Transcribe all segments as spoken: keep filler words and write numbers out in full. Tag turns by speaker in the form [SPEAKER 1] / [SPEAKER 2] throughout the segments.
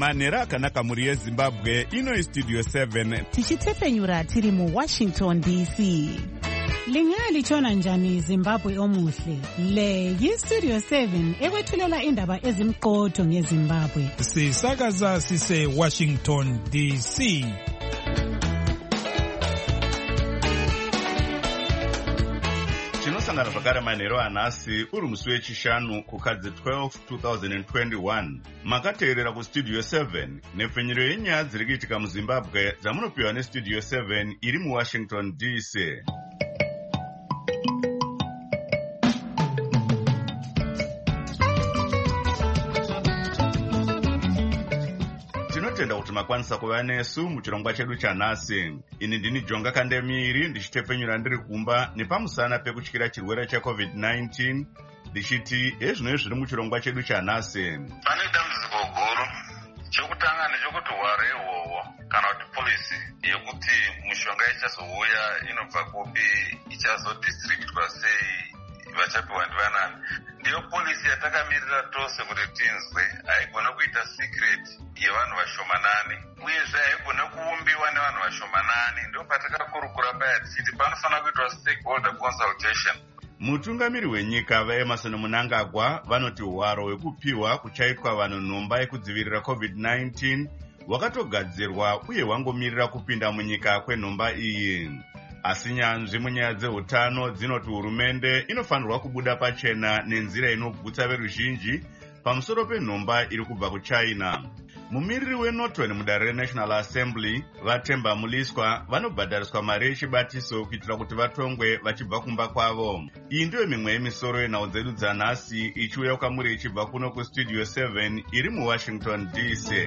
[SPEAKER 1] manhero akanaka mhuri yezimbabwe. Ino istudio seven
[SPEAKER 2] tichitefenyura tiri muwashington D C.
[SPEAKER 3] Lingalitshona njani Zimbabwe omuhle? Le yistudio seven ekwethulela indaba ezimqotho ngeZimbabwe.
[SPEAKER 4] Sisakaza sise Washington D C.
[SPEAKER 1] tinosangana zvakare manhero anhasi uri musi wechishanu kukadzi twelve twenty twenty-one. Makateerera kustudio seven nepfenyuro yenyaya dziri kuitika muZimbabwe dzamunopiwa nestudio seven iri muWashington D C. Tinotenda kuti makwanisa kuva nesu muchirongwa chedu chanhasi. Ini ndini Jonga Kandemiri ndichitefenyura ndiri kumba nepamusana pekutyira chirwere checovid nineteen ndichiti ezvino zviri muchirongwa chedu chanhasi.
[SPEAKER 5] Pane dambudziko guru. Chekutanga ndechekuti hwaro ihwohwo kana kuti polisi yekuti mishonga ichazouya inobva kupi ichazodistributwa sei vachapiwa ndivanani. Ndiyo polisi yatakamirira tose kuti tinzwe haigona kuita secret yevanhu vashomanani uyezve haigona kuumbiwa nevanhu vashomanani. Ndio patakakurukura paya tichiti panofanira kuitwa stakeholder consultation.
[SPEAKER 1] Mutungamiri wenyika vaEmerson Mnangagwa vanoti hwaro hwekupiwa kuchaitwa vanhu nhomba yekudzivirira covid nineteen hwakatogadzirwa uye hwangomirira kupinda munyika kwenhomba iyi. Asi nyanzvi munyaya dzeutano dzinoti hurumende inofanirwa kubuda pachena nenzira inogutsa veruzhinji pamusoro penhomba iri kubva kuChina. Mumiriri weNorton mudare reNational Assembly Vatemba Muliswa vanobhadhariswa mari yechibatiso kuitira kuti vatongwe vachibva kumba kwavo. Iyi ndiyo mimwe yemisoro yenhau dzedu dzanhasi ichiuya kwamuri ichibva kuno kustudio seven iri muWashington D C.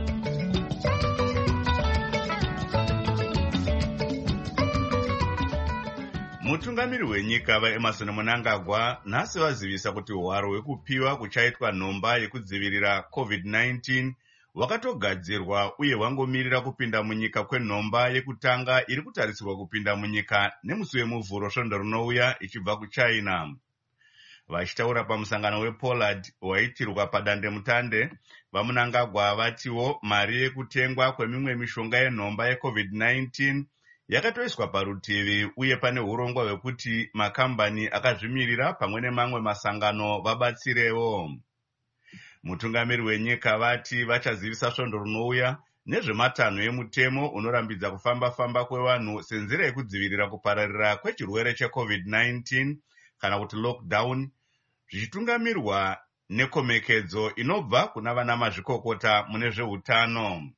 [SPEAKER 1] Mutungamiri wenyika vaEmerson Mnangagwa nhasi vazivisa kuti hwaro hwekupiwa kuchaitwa nhomba yekudzivirira covid nineteen hwakatogadzirwa uye hwangomirira kupinda munyika kwenhomba yekutanga iri kutarisirwa kupinda munyika nemusi wemuvhuro svondo rinouya ichibva kuChina. Vachitaura pamusangano wePollard waitirwa padandemutande, vaMnangagwa vatiwo mari yekutengwa kwemimwe mishonga yenhomba yecovid nineteen yakatoiswa parutivi uye pane urongwa hwekuti makambani akazvimirira pamwe nemamwe masangano vabatsirewo. Mutungamiri wenyika vati vachazivisa svondo rinouya nezvematanho emutemo unorambidza kufamba-famba kwevanhu senzira yekudzivirira kupararira kwechirwere checovid nineteen kana kuti lockdown, zvichitungamirwa nekomekedzo inobva kuna vana mazvikokota mune zveutano.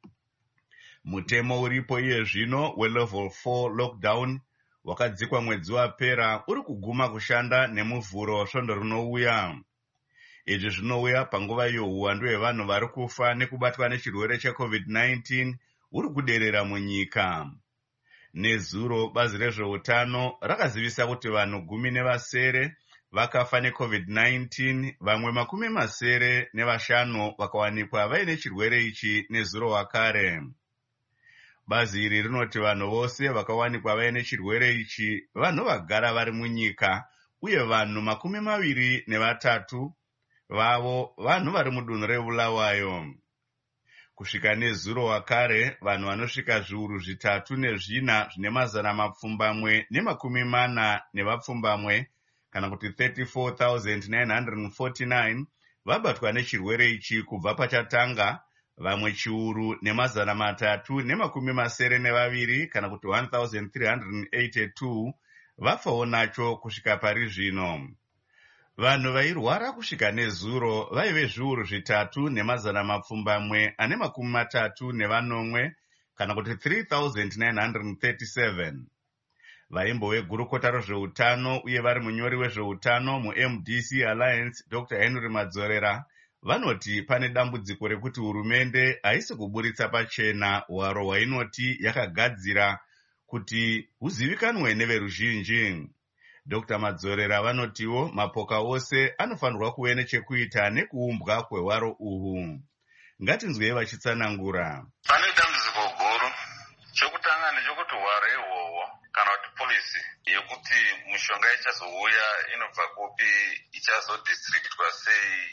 [SPEAKER 1] Mutemo uripo iye zvino welevel four lockdown wakadzikwa mwedzi wapera uri kuguma kushanda nemuvhuro svondo rinouya. Izvi zvinouya panguva iyo uwandu hwevanhu vari kufa nekubatwa nechirwere checovid nineteen uri kuderera munyika. Nezuro bazi rezveutano rakazivisa kuti vanhu gumi nevasere vakafa necovid nineteen, vamwe makumi masere nevashanu vakawanikwa vaine chirwere ichi nezuro wakare. Bazi iri rinoti vanhu vose vakawanikwa vaine chirwere ichi vanhu vagara vari munyika uye vanhu makumi maviri nevatatu vavo vanhu vari mudunhu reBulawayo. Kusvika nezuro wakare vanhu vanosvika zviuru zvitatu nezvina zvine mazana mapfumbamwe nemakumi mana nevapfumbamwe kana kuti thirty-four thousand nine hundred forty-nine vabatwa nechirwere ichi kubva pachatanga, vamwe chiuru nemazana matatu nemakumi masere nevaviri kana kuti one thousand three hundred eighty-two vafawo nacho kusvika pari zvino. Vanhu vairwara kusvika nezuro vaive zviuru zvitatu nemazana mapfumbamwe ane makumi matatu nevanomwe kana kuti three thousand nine hundred thirty-seven. Vaimbo wegurukota rezveutano uye vari munyori wezveutano muM D C Alliance Doctor Henry Madzorera vanoti pane dambudziko rekuti hurumende haisi kuburitsa pachena hwaro hwainoti yakagadzira kuti huzivikanwe neveruzhinji. Doctor Madzorera vanotiwo mapoka ose anofanirwa kuve nechekuita nekuumbwa kwehwaro uhu. Ngatinzwei vachitsanangura.
[SPEAKER 5] Pane dambudziko guru. Chekutanga ndechekuti hwaro ihwohwo kana kuti polisi yekuti mishonga ichazouya inobva kupi ichazodistributwa sei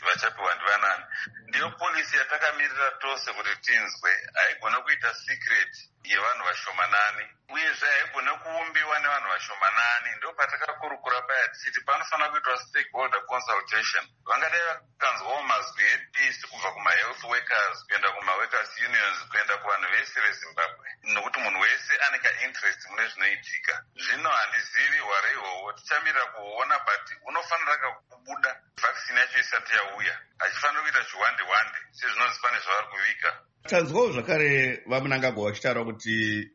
[SPEAKER 5] vachapiwa ndivanani. Ndiyo polisi yatakamirira tose kuti tinzwe, haigona kuita secret yevanhu vashomanani uyezve haigona kuumbiwa nevanhu vashomanani. Ndo patakakurukura paya tichiti panofanira kuitwa stakeholder consultation. Vangadai vakanzwawo mazwi epeace kubva kuma-health workers kuenda kuma-workers unions kuenda kuvanhu vese vezimbabwe, nokuti munhu wese ane ka-interest mune zvinoitika. Zvino handizivi hware ihwohwo, tichamirira kuona, but unofanira kubuda vaccine yacho isati yauya, hachifanira kuita chiwande-wande sezvinonzi pane zvavari kuvika.
[SPEAKER 1] Tanzwawo zvakare vamunangagwa vachitaura kuti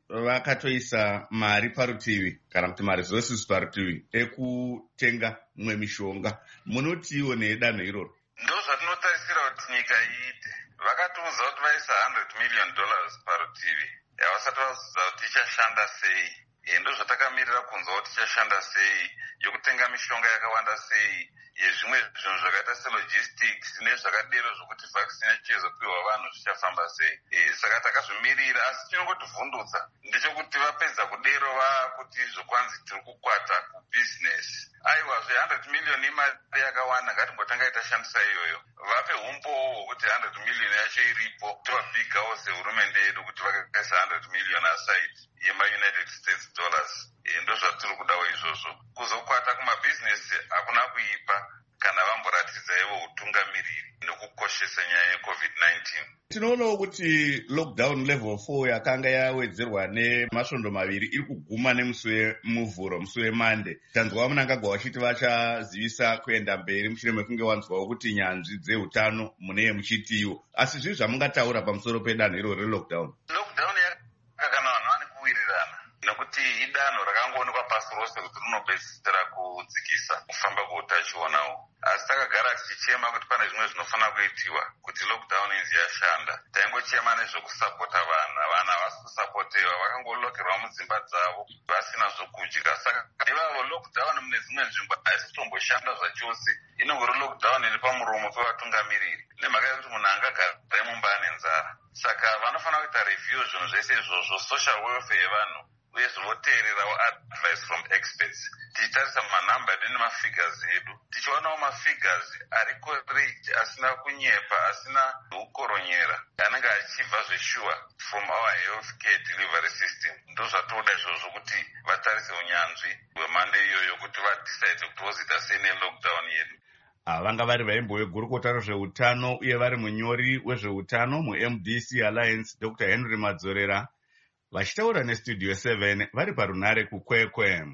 [SPEAKER 1] vakatoisa mari parutivi kana kuti maresources parutivi ekutenga mumwe mishonga. Munotiwo nedanho iroro?
[SPEAKER 5] Ndo zvatinotarisira kuti nyika iite. Vakatiudza kuti vaisa one hundred million dollars parutivi, havasati vaudza kuti ichashanda sei. Ndo zvatakamirira kunzwa kuti ichashanda sei, yokutenga mishonga yakawanda sei, yezvimwe zvinhu zvakaita selogistics nezvakadero zvokuti vaccine yachizopiwa vanhu zvichafamba sei. E, saka takazvimirira, asi chinongotivhundutsa ndechekuti vapedza kudero vakuti zvokwanzi tiri kukwata kubusiness. Aiwa, zve one hundred million imari yakawanda, ngatimbotanga itashandisa iyoyo. Vape umbowo hwokuti one hundred million yacho iripo, tovabhigawo sehurumende yedu kuti vakaisa one hundred million aside yema-United States dollars. E, ndo zvatiri kudawo izvozvo. Kuzokwata kumabhizinesi hakuna kuipa kana vamboratidza ivo utungamiriri nokukoshesa nyaya yecovid nineteen.
[SPEAKER 1] Tinoonawo kuti lockdown level four yakanga yawedzerwa nemasvondo maviri iri kuguma nemusi wemuvhuro, musi wemande. Tanzwa vamunangagwa vachiti vachazivisa kuenda mberi mushure mekunge wanzwawo kuti nyanzvi dzeutano mune muchitiwo. Asi zvii zvamungataura pamusoro pedanho iro relockdown?
[SPEAKER 5] Lockdown yakakana vanhu vane kuwirirana nokuti idanho rakangoonekwa pasi rose kuti rinobetsera kudzikisa kufamba kweutachionawo. Asi takagara tichichema kuti pane zvimwe zvinofanira kuitiwa kuti lockdown izi yashanda. Taingochema nezvekusapota vana, vana havasi kusapotewa, vakangolokerwa mudzimba dzavo vasina zvokudya. Saka ivavo lockdown mune dzimwe nzvimbo haisi kutomboshanda zvachose, inongori lockdown iri pamuromo pevatungamiriri, nemhaka yekuti munhu angagara mumba ane nzara. Saka vanofanira kuita review zvinhu zvese izvozvo, social welfare yevanhu, uye zvinoteererawo advice from experts. Tichitarisa manhamba edu nemafigures edu, tichionawo mafigures ari correct, asina kunyepa, asina kukoronyera, anenge achibva zveshuwa from our healthcare delivery system. Ndo zvatoda izvozvo kuti vatarise unyanzvi hwemhando iyoyo kuti vadecide kuti vozoita sei nelockdown yedu.
[SPEAKER 1] Vanga vari vaimbo vegurukota rezveutano uye vari munyori wezveutano mu-M D C Alliance Doctor Henry Madzorera, vachitaura nestudio seven vari parunare kukwekwe.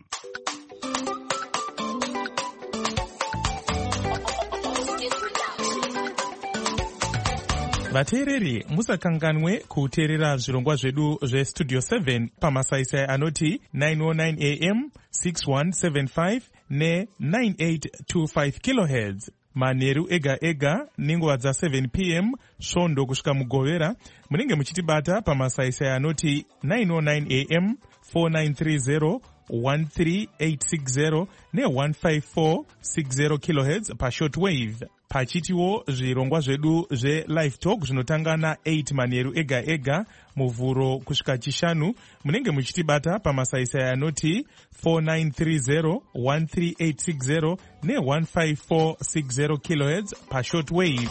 [SPEAKER 4] vateereri musakanganwe kuteerera zvirongwa zvedu zvestudio seven pamasaisai anoti nine oh nine A M, six one seven five ne nine eight two five kilohertz manheru ega ega nenguva dza seven P M svondo kusvika mugovera. Munenge muchitibata pamasaisai anoti nine oh nine A M, four nine three zero, one three eight six zero ne one five four six zero kilohertz pashortwave. Pachitiwo zvirongwa zvedu zve-live talk zvinotanga na eight manheru ega ega muvhuro kusvika chishanu. Munenge muchitibata pamasaisai anoti four nine three zero, one three eight six zero ne one five four six zero kilohertz pashortwave.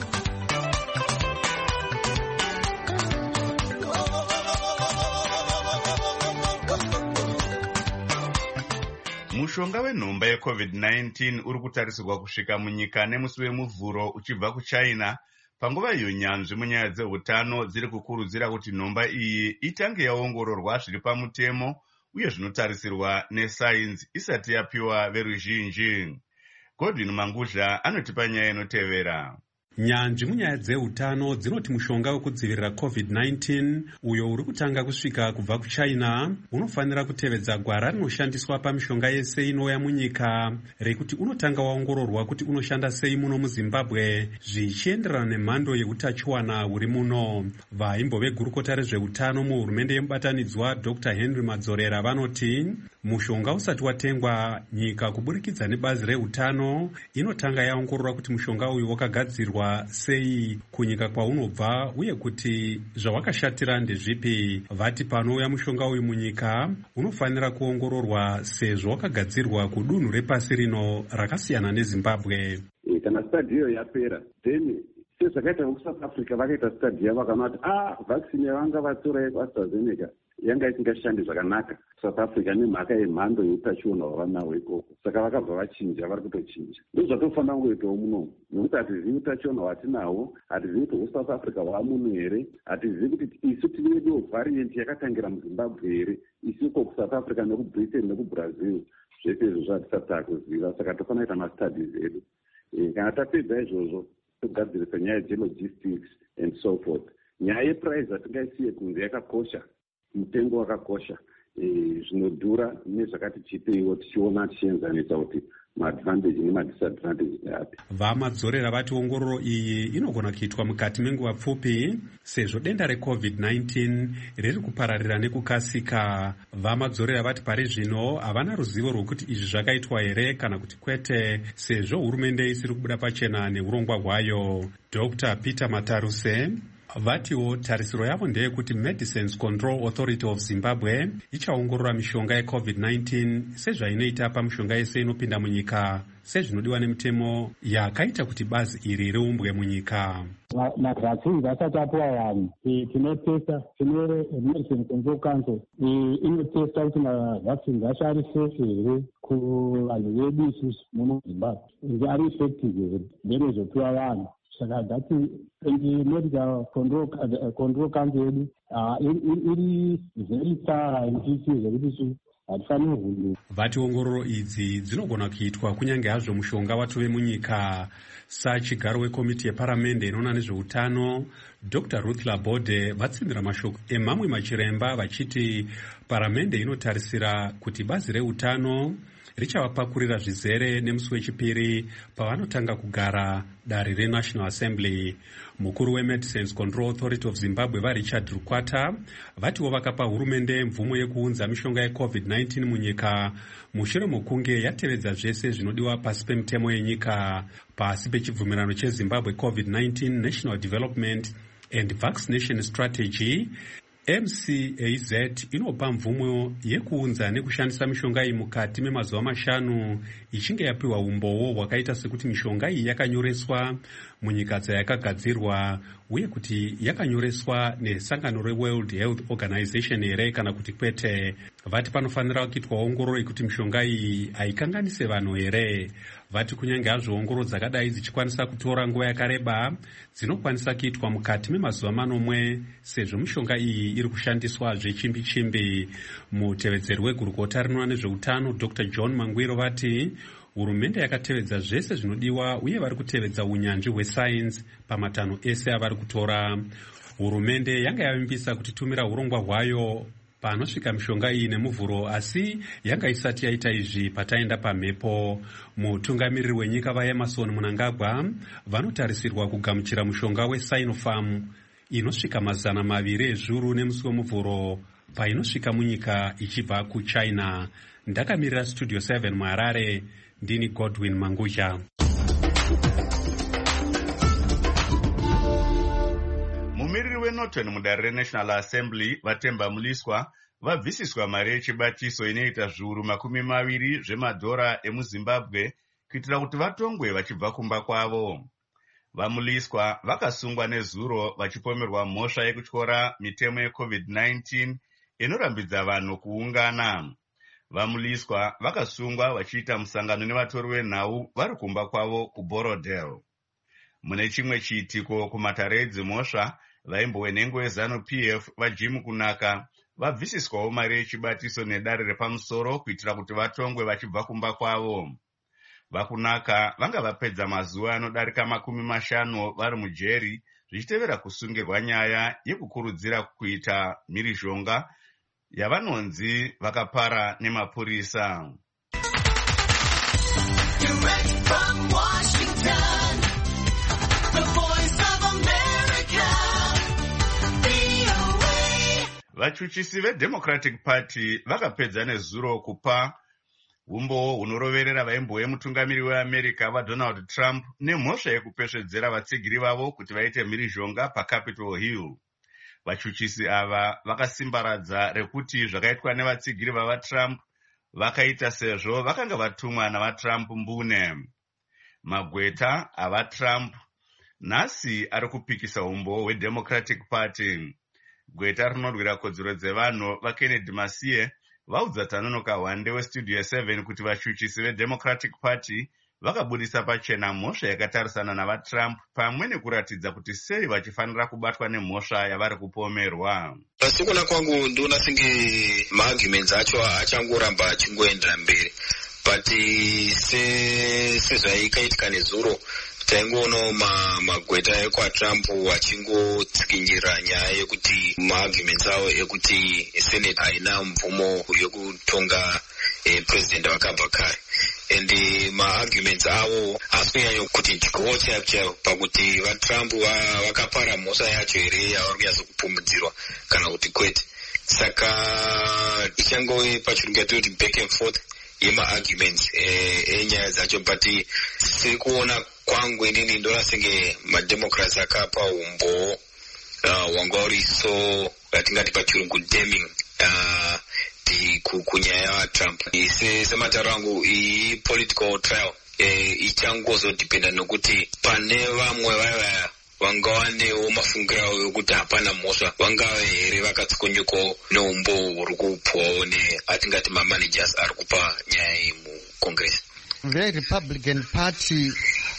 [SPEAKER 1] Mushonga wenhomba yecovid nineteen uri kutarisirwa kusvika munyika nemusi wemuvhuro uchibva kuchina, panguva iyo nyanzvi munyaya dzeutano dziri kukurudzira kuti nhomba iyi itange yaongororwa zviri pamutemo uye zvinotarisirwa nesainzi isati yapiwa veruzhinji. Godwin Manguzha anotipa nyaya inotevera.
[SPEAKER 6] Nyanzvi munyaya dzeutano dzinoti mushonga wekudzivirira covid nineteen uyo uri kutanga kusvika kubva kuchina unofanira kutevedza gwara rinoshandiswa pamishonga yese inouya munyika rekuti unotanga waongororwa kuti unoshanda sei muno muZimbabwe zvichienderana nemhando yeutachiwana huri muno. Vaimbove gurukota rezveutano muhurumende yemubatanidzwa Doctor Henry Madzorera vanoti mushonga usati watengwa, nyika kuburikidza nebazi reutano inotanga yaongorora kuti mushonga uyu wakagadzirwa sei kunyika kwaunobva uye kuti zvawakashatira ndezvipi. Vati panouya mushonga uyu munyika unofanira kuongororwa sezvo wakagadzirwa kudunhu repasi rino rakasiyana neZimbabwe.
[SPEAKER 7] kana study iyo yapera then sezvakaita kusouth africa vakaita study yavo vakanoti ah vaccine yavanga vatora yekuAstraZeneca yanga isingashandi zvakanaka south africa nemhaka yemhando yeutachiona hwavanawo ikoko saka vakabva vachinja vari kutochinja ndozvatofanira kungoitawo munomu nokuti hatizivi utachiona hwatinahwo hatizivi kuti hwesouth africa hwamunhu here hatizivi kuti isu tinedo variant yakatangira muzimbabwe here isiko kusouth africa nekubritain nekubrazil zvese izvozvo hatisati takuziva saka tofanira kuita mastudies edu kana tapedza izvozvo togadzirisa nyaya dzelogistics and so forth. Nyaya yeprice hatingaisiye kunze yakakosha, mutengo wakakosha, zvinodhura nezvakati chipeiwo tichiona tichienzanisa kuti maadvantage nemadisadvantage api.
[SPEAKER 6] Vamadzorera vati ongororo iyi inogona kuitwa mukati menguva pfupi sezvo denda recovid nineteen riri kupararira nekukasika. Vamadzorera vati pari zvino havana ruzivo rwokuti izvi zvakaitwa here kana kuti kwete sezvo hurumende isiri kubuda pachena neurongwa hwayo. Doctor Peter Mataruse vatiwo tarisiro yavo ndeyekuti Medicines Control Authority of Zimbabwe ichaongorora mishonga yecovid nineteen sezvainoita pamishonga yese inopinda munyika sezvinodiwa nemutemo yakaita kuti bazi iri riumbwe munyika.
[SPEAKER 8] Mavhaccine asati apuwa vanhu tinotesta tine Medicine Control Council inotesta kuti mavhaccine acho ari safe here kuvanhu vedu isusu muno Zimbabwe, ari effective here nderezopiwa vanhu. Saka dati medical control control council yedu iri very thorough and detailed zvekuti hatifaniri kuvhunduka.
[SPEAKER 6] Vati ongororo idzi dzinogona kuitwa kunyange hazvo mushonga watove munyika. Sachigaro wekomiti yeparamende inoona nezveutano Doctor Ruth Labode vatsimbira mashoko emamwe machiremba vachiti paramende inotarisira kuti bazi reutano richavapakurira zvizere nemusi wechipiri pavanotanga kugara dare reNational Assembly. Mukuru weMedicines Control Authority of Zimbabwe vaRichard Rukwata vatiwo vakapa hurumende mvumo yekuunza mishonga yecovid nineteen munyika mushure mokunge yatevedza zvese zvinodiwa pasi pemutemo yenyika pasi pechibvumirano cheZimbabwe COVID nineteen National Development and Vaccination Strategy. M C A Z inopa mvumo yekuunza nekushandisa mishonga iyi mukati memazuva mashanu ichinge yapiwa umbowo hwakaita sekuti mishonga iyi yakanyoreswa munyika dzayakagadzirwa uye kuti yakanyoreswa nesangano reWorld Health Organization here kana kuti kwete. Vati panofanira kuitwa ongororo yekuti mishonga iyi haikanganise vanhu here. Vati kunyange hazvo ongororo dzakadai dzichikwanisa kutora nguva yakareba dzinokwanisa kuitwa mukati memazuva manomwe sezvo mishonga iyi iri kushandiswa zvechimbi chimbi. Mutevedzeri wegurukota rinoona nezveutano Doctor John Mangwiro vati hurumende yakatevedza zvese zvinodiwa uye vari kutevedza unyanzvi hwesainzi pamatanho ese avari kutora. Hurumende yanga yavimbisa kutitumira urongwa hwayo panosvika mishonga iyi nemuvhuro asi yanga isati yaita izvi pataenda pamhepo. Mutungamiriri wenyika vaEmerson Mnangagwa vanotarisirwa kugamuchira mushonga weSinopharm inosvika mazana maviri ezviuru nemusi wemuvhuro painosvika munyika ichibva kuChina. Ndakamirira Studio seven muHarare, ndini Godwin Manguja.
[SPEAKER 1] Mumiriri weNorton mudare reNational Assembly Vatemba Muliswa vabvisiswa mari yechibatiso inoita zviuru makumi maviri zvemadhora emuZimbabwe kuitira kuti vatongwe vachibva kumba kwavo. Vamuliswa vakasungwa nezuro vachipomerwa mhosva yekutyora mitemo yecovid nineteen inorambidza vanhu kuungana. Vamuliswa vakasungwa vachiita musangano nevatori venhau vari kumba kwavo kuBorodale. Mune chimwe chiitiko kumatare edzimhosva, vaimbowenhengo weZanu-P F vaJim Kunaka vabvisiswawo mari yechibatiso nedare repamusoro kuitira kuti vatongwe vachibva kumba kwavo. Vakunaka vanga vapedza mazuva anodarika makumi mashanu vari mujeri zvichitevera kusungirwa nyaya yekukurudzira kuita mhirizhonga yavanonzi vakapara nemapurisa. Vachuchisi veDemocratic Party vakapedza nezuro kupa umbowo hunoroverera vaimbo vemutungamiri weAmerica vaDonald Trump nemhosva yekupesvedzera vatsigiri vavo kuti vaite mhirizhonga paCapitol Hill. Vachuchisi ava vakasimbaradza rekuti zvakaitwa nevatsigiri vavaTrump vakaita sezvo vakanga vatumwa navaTrump mbune. magweta avaTrump nhasi ari kupikisa umbo hweDemocratic Party. Gweta rinorwira kodzero dzevanhu vaKennedy Masie vaudza Tanonoka Hwande weStudio seven kuti vashuchisi veDemocratic Party vakabudisa pachena mhosva yakatarisana navaTrump pamwe nekuratidza kuti sei vachifanira kubatwa nemhosva yavari kupomerwa.
[SPEAKER 9] Pasikuona kwangu ndona senge maarguments acho achangoramba achingoendera mberi, but sezvaikaitika nezuro taingoona magweta ekwaTrump achingotsikinyira nyaya yekuti maarguments avo ekuti Senate haina mvumo yekutonga eh, president wakabva kare, and maarguments avo asi kunyanya kuti chikowo chacho pakuti vaTrump vakapara mhosva yacho here yavari kunyatsokupumudzirwa kana kuti kwete. Saka ichangove pachirungu yatoti back and forth yemaarguments enyaya eh, dzacho, but sekuona kwangu inini ndona senge mademocrats akapa umbo uh, wanga uri so atingati pachirungu damning uh, kunyaya yaTrump. Sematauro angu iyi political trial eh, ichangozodhipenda nokuti pane vamwe vaya vanga vanewo mafungiro avo yokuti hapana mhosva vangave here vakatsikonyukawo neumbo huri kupuwawo neatingati mamanagers ari kupa nyaya iyi mucongress.
[SPEAKER 10] VeRepublican Party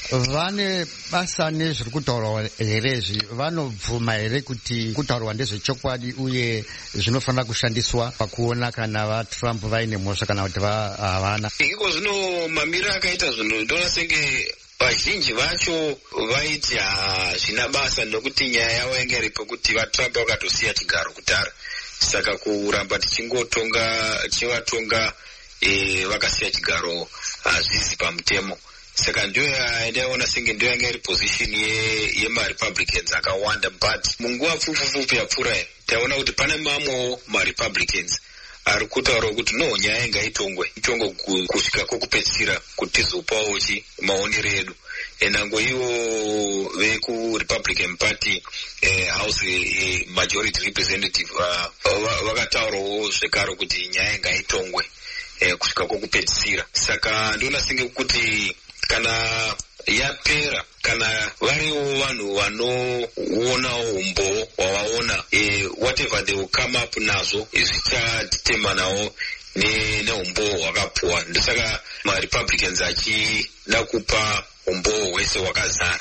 [SPEAKER 10] vane basa nezviri kutaurwa here izvi, vanobvuma here kuti kutaurwa ndezvechokwadi uye zvinofanira kushandiswa pakuona kana vaTrump vaine mhosva kana kuti havana?
[SPEAKER 9] Iko zvino mamiro akaita zvinhu ndona senge vazhinji vacho vaiti hazvina basa nokuti nyaya yavo yanga iri pekuti vaTrump vakatosiya chigaro kutara, saka kuramba tichingotonga tichivatonga e, vakasiya chigaro hazvizi pamutemo. Saka ndio ndaiona senge ndio yanga iri position yemaRepublicans akawanda, but munguva pfupi yapfuura taona kuti pane mamwewo maRepublicans ari kutaura kuti no, nyaya ngaitongwe itongwe kusvika kwokupedzisira kuti tizopawo chi maonero edu. Enango ivo vekuRepublican Party eh, House eh, Majority Representative uh, vakataurawo zvekare kuti nyaya ngaitongwe eh, kusvika kwokupedzisira. Saka ndona senge kuti kana yapera, kana variwo vanhu vanoonawo umbo wavaona eh, whatever they will come up nazvo zvichatemanawo neumbo hwakapuwa. Ndosaka maRepublicans achida kupa umbo hwese hwakazara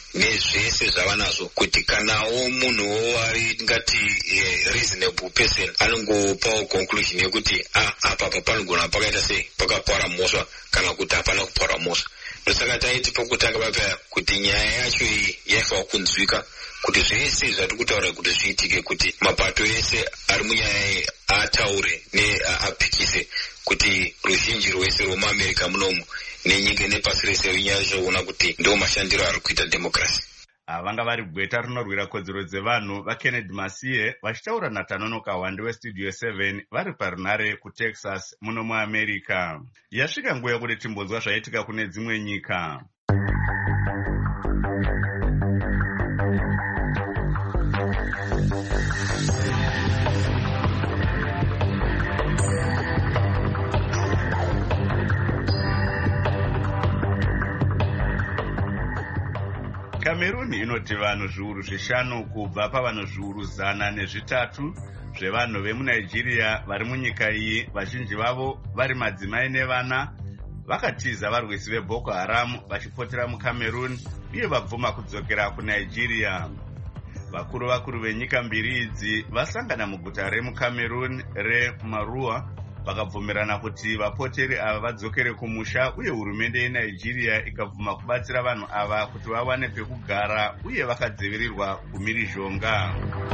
[SPEAKER 9] nezvese zvava nazvo, kuti kanawo munhuwo ari ngati eh, reasonable person anongopawo conclusion yekuti ah, apa panogona pakaita sei, pakapara mhosva kana kuti hapana kupara mhosva. Ndosaka taiti pokutanga papaya kuti nyaya yacho iyi yaifanira kunzwika, kuti zvese zvatiri kutaura kuti zviitike, kuti mapato ese ari munyaya iyi ataure neapikise kuti ruzhinji rwese rwomuAmerica munomu nenyika nepasi rese rinyaya zvoona kuti ndo mashandiro ari kuita democracy.
[SPEAKER 1] Vanga vari gweta rinorwira kodzero dzevanhu vaKennedy Masie vachitaura naTanonoka Hwande weStudio seven vari parunare kuTexas muno muAmerica. Yasvika nguva yekuti timbonzwa zvaitika kune dzimwe nyika. Cameroon inoti vanhu zviuru zvishanu kubva pavanhu zviuru zana nezvitatu zvevanhu vemuNigeria vari munyika iyi, vazhinji vavo vari madzimai nevana, vakatiza varwisi veBoko Haram vachipotera muCameroon uye vabvuma kudzokera kuNigeria. Vakuru vakuru venyika mbiri idzi vasangana muguta remuCameroon reMarua vakabvumirana kuti vapoteri ava vadzokere kumusha, uye hurumende yeNigeria ikabvuma kubatsira vanhu ava kuti vawane pekugara uye vakadzivirirwa kumhirizhonga.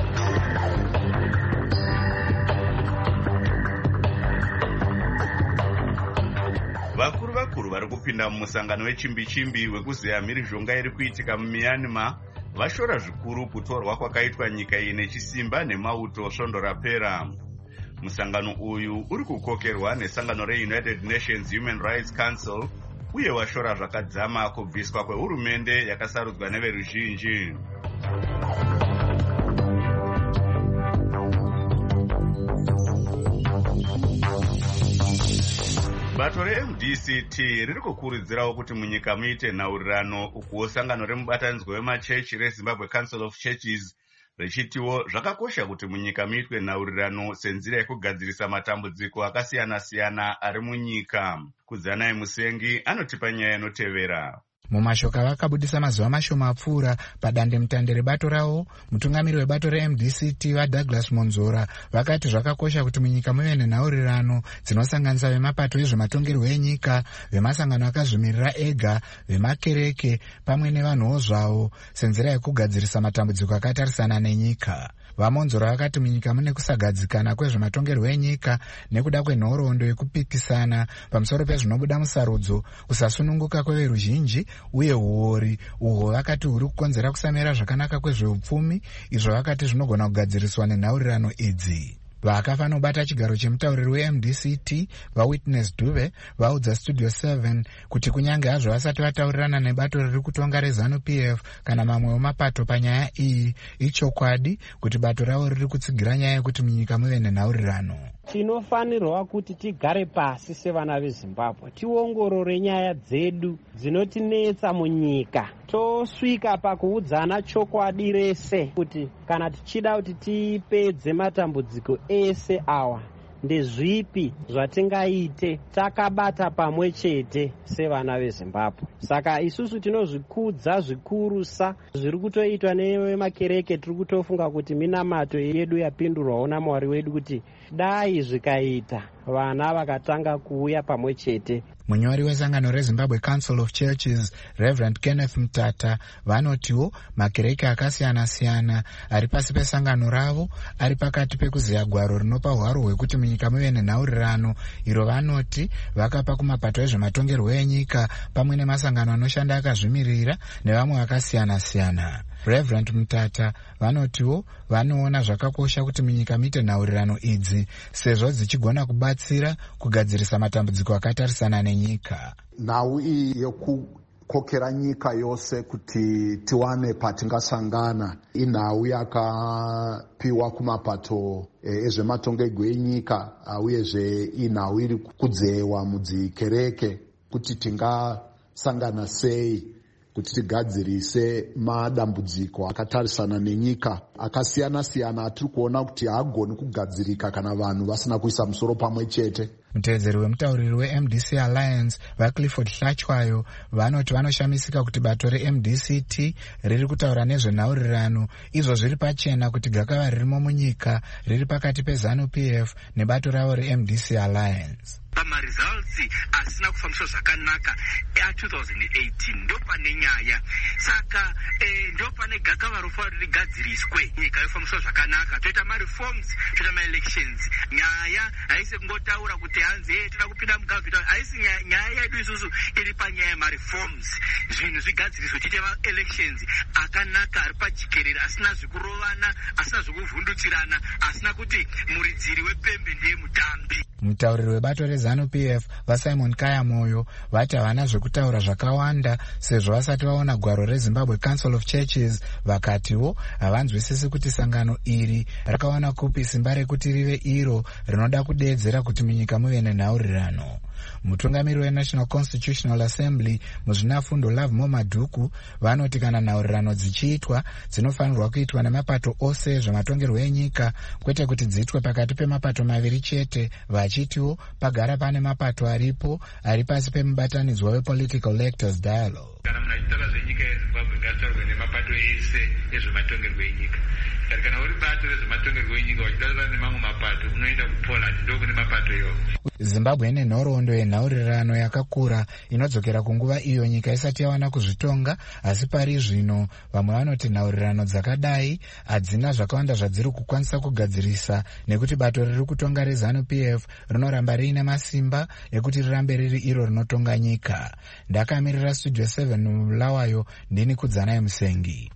[SPEAKER 1] Vakuru vakuru vari kupinda mumusangano wechimbi-chimbi wekuzeya mhirizhonga iri kuitika muMyanmar vashora zvikuru kutorwa kwakaitwa nyika iyi nechisimba nemauto svondo rapera. Musangano uyu uri kukokerwa nesangano reUnited Nations Human Rights Council uye washora zvakadzama kubviswa kwehurumende yakasarudzwa neveruzhinji. bato re-M D C T riri kukurudzirawo kuti munyika muite nhaurirano, ukuwo sangano remubatanidzwa wemachechi reZimbabwe Council of Churches richitiwo zvakakosha kuti munyika muitwe nhaurirano senzira yekugadzirisa matambudziko akasiyana-siyana ari munyika. Kudzanai Musengi anotipa nyaya inotevera.
[SPEAKER 11] Mumashoko vakabudisa mazuva mashoma apfuura padandemutande rebato ravo, mutungamiri webato re-M D C T vaDouglas Monzora vakati zvakakosha kuti munyika muve nenhaurirano dzinosanganisa vemapato ezvematongerwo enyika, vemasangano akazvimirira ega, vemakereke pamwe nevanhuwo zvavo senzira yekugadzirisa matambudziko akatarisana nenyika. VaMonzora vakati munyika mune kusagadzikana kwezvematongerwo enyika nekuda kwenhoroondo yekupikisana pamusoro pezvinobuda musarudzo, kusasununguka kweveruzhinji uye uori uhwo vakati huri kukonzera kusamira zvakanaka kwezveupfumi, izvo vakati zvinogona kugadziriswa nenhaurirano idzi. Vakafa nobata chigaro chemutauriri we-M D C T vaWitness Dube vaudza Studio seven kuti kunyange hazvo vasati vataurirana nebato riri kutonga reZANU P F kana mamwewo mapato panyaya iyi, ichokwadi kuti bato ravo riri kutsigira nyaya yekuti munyika muve nenhaurirano.
[SPEAKER 12] Tinofanirwa kuti tigare pasi sevana veZimbabwe tiongorore nyaya dzedu dzinotinetsa munyika, tosvika pakuudzana chokwadi rese kuti kana tichida kuti tipedze matambudziko ese awa ndezvipi zvatingaite takabata pamwe chete sevana veZimbabwe. Saka isusu tinozvikudza zvikurusa zviri kutoitwa nevemakereke. Tiri kutofunga kuti minamato yedu yapindurwawo naMwari wedu kuti dai zvikaita vana vakatanga kuuya pamwe chete.
[SPEAKER 11] Munyori wesangano reZimbabwe Council of Churches Reverend Kenneth Mutata vanotiwo makereke akasiyana-siyana ari pasi pesangano ravo ari pakati pekuziya gwaro rinopa hwaro hwekuti munyika muve nenhaurirano, iro vanoti vakapa kumapato ezvematongerwo enyika pamwe nemasangano anoshanda akazvimirira nevamwe vakasiyana-siyana. Reverend Mutata vanotiwo vanoona zvakakosha kuti munyika muite nhaurirano idzi sezvo dzichigona kubatsira kugadzirisa matambudziko akatarisana nenyika.
[SPEAKER 13] Nhau iyi yekukokera nyika yose kuti tiwane patingasangana inhau yakapiwa kumapato ezvematongerwo enyika, uyezve inhau iri kudzewa mudzikereke kuti tingasangana sei kuti tigadzirise madambudziko akatarisana nenyika akasiyana-siyana atiri kuona kuti haagoni kugadzirika kana vanhu vasina kuisa musoro pamwe chete.
[SPEAKER 11] Mutevedzeri wemutauriri we-M D C Alliance vaClifford Hlachwayo vanoti vanoshamisika kuti bato re-M D C T riri kutaura nezvenhaurirano, izvo zviri pachena kuti gakava ririmo munyika riri pakati peZANU P F nebato ravo re-M D C Alliance.
[SPEAKER 14] Pamaresults asina kufambiswa zvakanaka a-twenty eighteen ndo pane nyaya. Saka eh, ndo pane gakava rofanira rigadziriswe, nyika yofambiswa zvakanaka, toita mareforms, toita maelections. Nyaya haisi kungotaura kuti hanzi hey, toda kupinda mugavhita, haisi nyaya yedu isusu iri panyaya yemareforms. Zvinhu zvigadziriswe, tiite maelections akanaka ari pajikerere, asina zvikurovana, asina zvekuvhundutsirana, asina kuti muridziri wepembe ndiye mutambi.
[SPEAKER 11] Mutauriri webato reZANU P F vaSimon Kayamoyo vati havana zvekutaura zvakawanda sezvo vasati vaona gwaro reZimbabwe Council of Churches, vakatiwo havanzwisisi kuti sangano iri rakawana kupi simba rekuti rive iro rinoda kudeedzera kuti munyika muve nenhaurirano. Mutungamiri weNational Constitutional Assembly muzvinafundo Love Momadhuku vanoti kana nhaurirano dzichiitwa dzinofanirwa kuitwa nemapato ose zvematongerwo enyika, kwete kuti dziitwe pakati pemapato maviri chete, vachitiwo pagara pane mapato aripo ari pasi pemubatanidzwa wePolitical Electors Dialogue.
[SPEAKER 15] Kana munachitara zvenyika yeZimbabwe ngataurwe nemapato ese ezvematongerwo enyika. Kana uri bato rezvematongerwo enyika wachitaura nemamwe mapato unoenda kuPoland ndo kune mapato iwayo.
[SPEAKER 11] Zimbabwe ine nhoroondo yenhaurirano yakakura inodzokera kunguva iyo nyika isati yawana kuzvitonga, asi pari zvino vamwe vanoti nhaurirano dzakadai hadzina zvakawanda zvadziri kukwanisa kugadzirisa nekuti bato riri kutonga reZANU P F rinoramba riine masimba ekuti rirambe riri iro rinotonga nyika. Ndakamirira Studio seven mulawayo, ndini Kudzanai Musengi.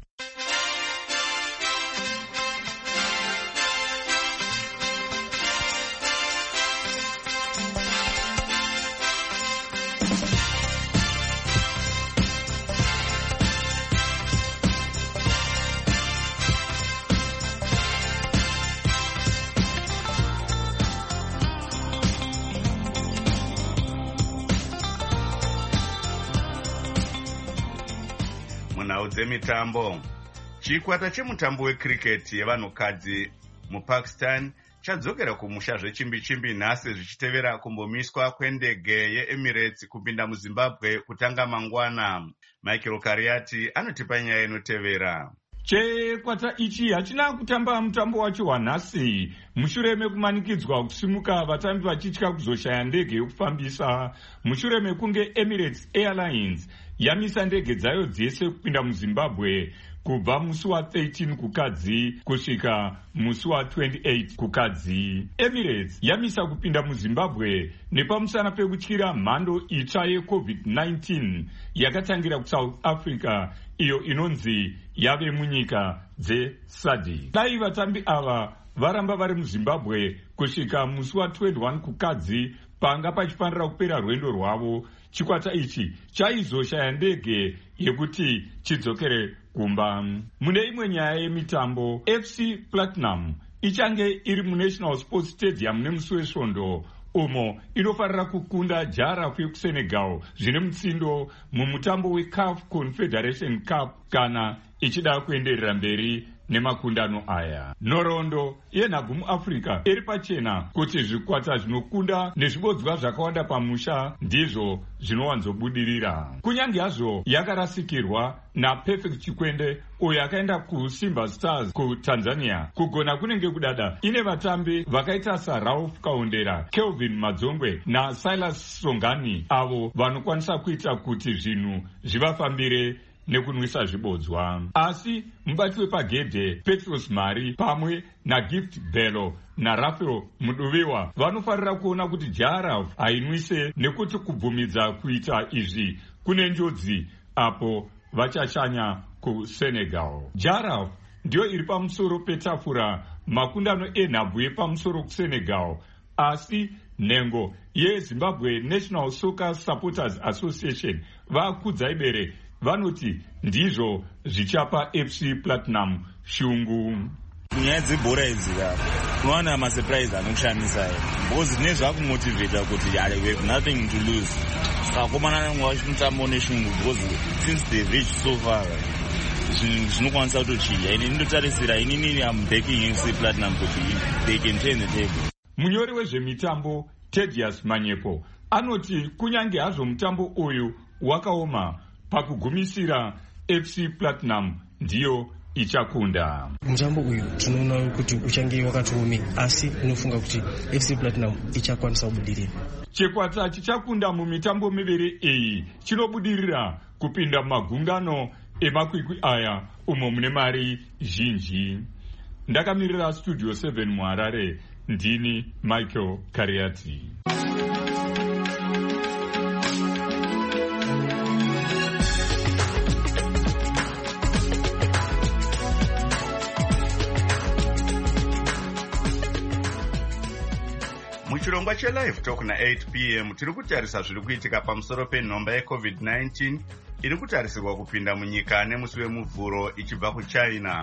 [SPEAKER 1] munhau dzemitambo. Chikwata chemutambo wecricket yevanhukadzi mupakistan chadzokera kumusha zvechimbi-chimbi nhasi zvichitevera kumbomiswa kwendege yeEmirates kupinda muZimbabwe kutanga mangwana. Michael Kariati anotipa nyaya inotevera.
[SPEAKER 16] Chikwata ichi hachina kutamba mutambo wacho wanhasi mushure mekumanikidzwa kusimuka vatambi vachitya kuzoshaya ndege yokufambisa mushure mekunge Emirates Airlines yamisa ndege dzayo dzese kupinda muZimbabwe kubva musi wa thirteen kukadzi kusvika musi wa twenty-eight kukadzi. Emirates yamisa kupinda muZimbabwe nepamusana pekutyira mhando itsva yecovid nineteen yakatangira kuSouth Africa iyo inonzi yave munyika dzeSADC. Dai vatambi ava varamba vari muZimbabwe kusvika musi wa twenty-one kukadzi panga pachifanira kupera rwendo rwavo, chikwata ichi chaizoshaya ndege yekuti chidzokere kumba. Mune imwe nyaya yemitambo, F C Platinum ichange iri muNational Sports Stadium nemusi wesvondo umo inofarira kukunda Jaraaf yekuSenegal zvine mutsindo mumutambo weCAF Confederation Cup kana ichida kuenderera mberi nemakundano aya. Nhoroondo yenhabvu muAfrica iri pachena kuti zvikwata zvinokunda nezvibodzwa zvakawanda pamusha ndizvo zvinowanzobudirira. Kunyange hazvo yakarasikirwa naPerfect Chikwende uyo akaenda kuSimba Stars kuTanzania, kugona kunenge kudada ine vatambi vakaita saRalph Kaondera, Kelvin Madzongwe naSilas Songani avo vanokwanisa kuita kuti zvinhu zvivafambire nekunwisa zvibodzwa. Asi mubati wepagedhe Petros Mari pamwe naGift Bello naRafael Muduviwa vanofarira kuona kuti Jaraaf hainwise nekuti kubvumidza kuita izvi kune njodzi apo vachashanya kuSenegal. Jaraaf ndiyo iri pamusoro petafura makundano enhabvu yepamusoro kuSenegal, asi nhengo yeZimbabwe National Soccer Supporters Association vakudza ibere vanoti ndizvo zvichapa F C Platinum shungu.
[SPEAKER 17] Nyaya dzebhora idzi unowana masurprise anokushamisa because zvine zvakumotivata kuti we have nothing to lose. Saka komana nangu mutambo neshungu because since they've reached so far zvinokwanisa kutochija. Ini ndotarisira inini am backing F C Platinum kuti they can turn the table.
[SPEAKER 16] Munyori wezvemitambo Thaddeus Manyepo anoti kunyange hazvo mutambo uyu wakaoma, pakugumisira F C Platinum ndiyo ichakunda.
[SPEAKER 18] Mutambo uyu tinoona kuti uchange wakatoome, asi inofunga kuti F C Platinum ichakwanisa kubudirira.
[SPEAKER 16] Chikwata chichakunda mumitambo miviri iyi chinobudirira kupinda magungano emakwikwi aya umo mune mari zhinji. Ndakamirira Studio seven muHarare, ndini Michael Kariati.
[SPEAKER 1] Muchirongwa cheLive Talk na eight p m tiri kutarisa zviri kuitika pamusoro penhomba yecovid nineteen iri kutarisirwa kupinda munyika nemusi wemuvhuro ichibva kuChina.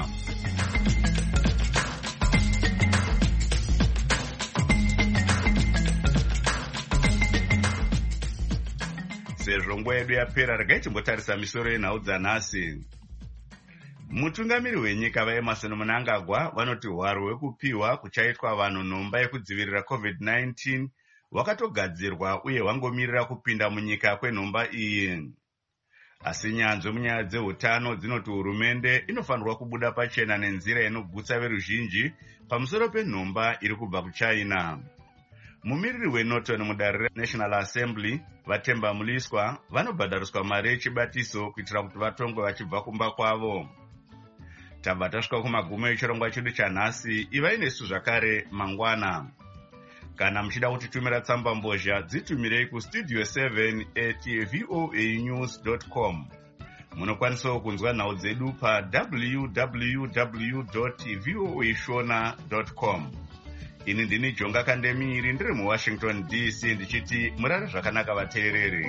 [SPEAKER 1] Sezvo nguva yedu yapera, regai timbotarisa misoro yenhau dzanhasi. Mutungamiri wenyika vaEmmerson Mnangagwa vanoti hwaro hwekupiwa kuchaitwa vanhu nhomba yekudzivirira covid nineteen hwakatogadzirwa uye hwangomirira kupinda munyika kwenhomba iyi. Asi nyanzvi munyaya dzeutano dzinoti hurumende inofanirwa kubuda pachena nenzira inogutsa veruzhinji pamusoro penhomba iri kubva kuChina. Mumiriri weNorton mudare reNational Assembly Vatemba Muliswa vanobhadhariswa mari yechibatiso kuitira kuti vatongwe vachibva kumba kwavo. Tabva tasvika kumagumo echirongwa chedu chanhasi. Ivai nesu zvakare mangwana. Kana muchida kutitumira tsamba mbozha, dzitumirei kustudio seven at voa news dot com. Munokwanisawo kunzwa nhau dzedu pa w w w dot voa shona dot com. Ini ndini Jonga Kandemiri ndiri muWashington D C ndichiti murare zvakanaka vateereri.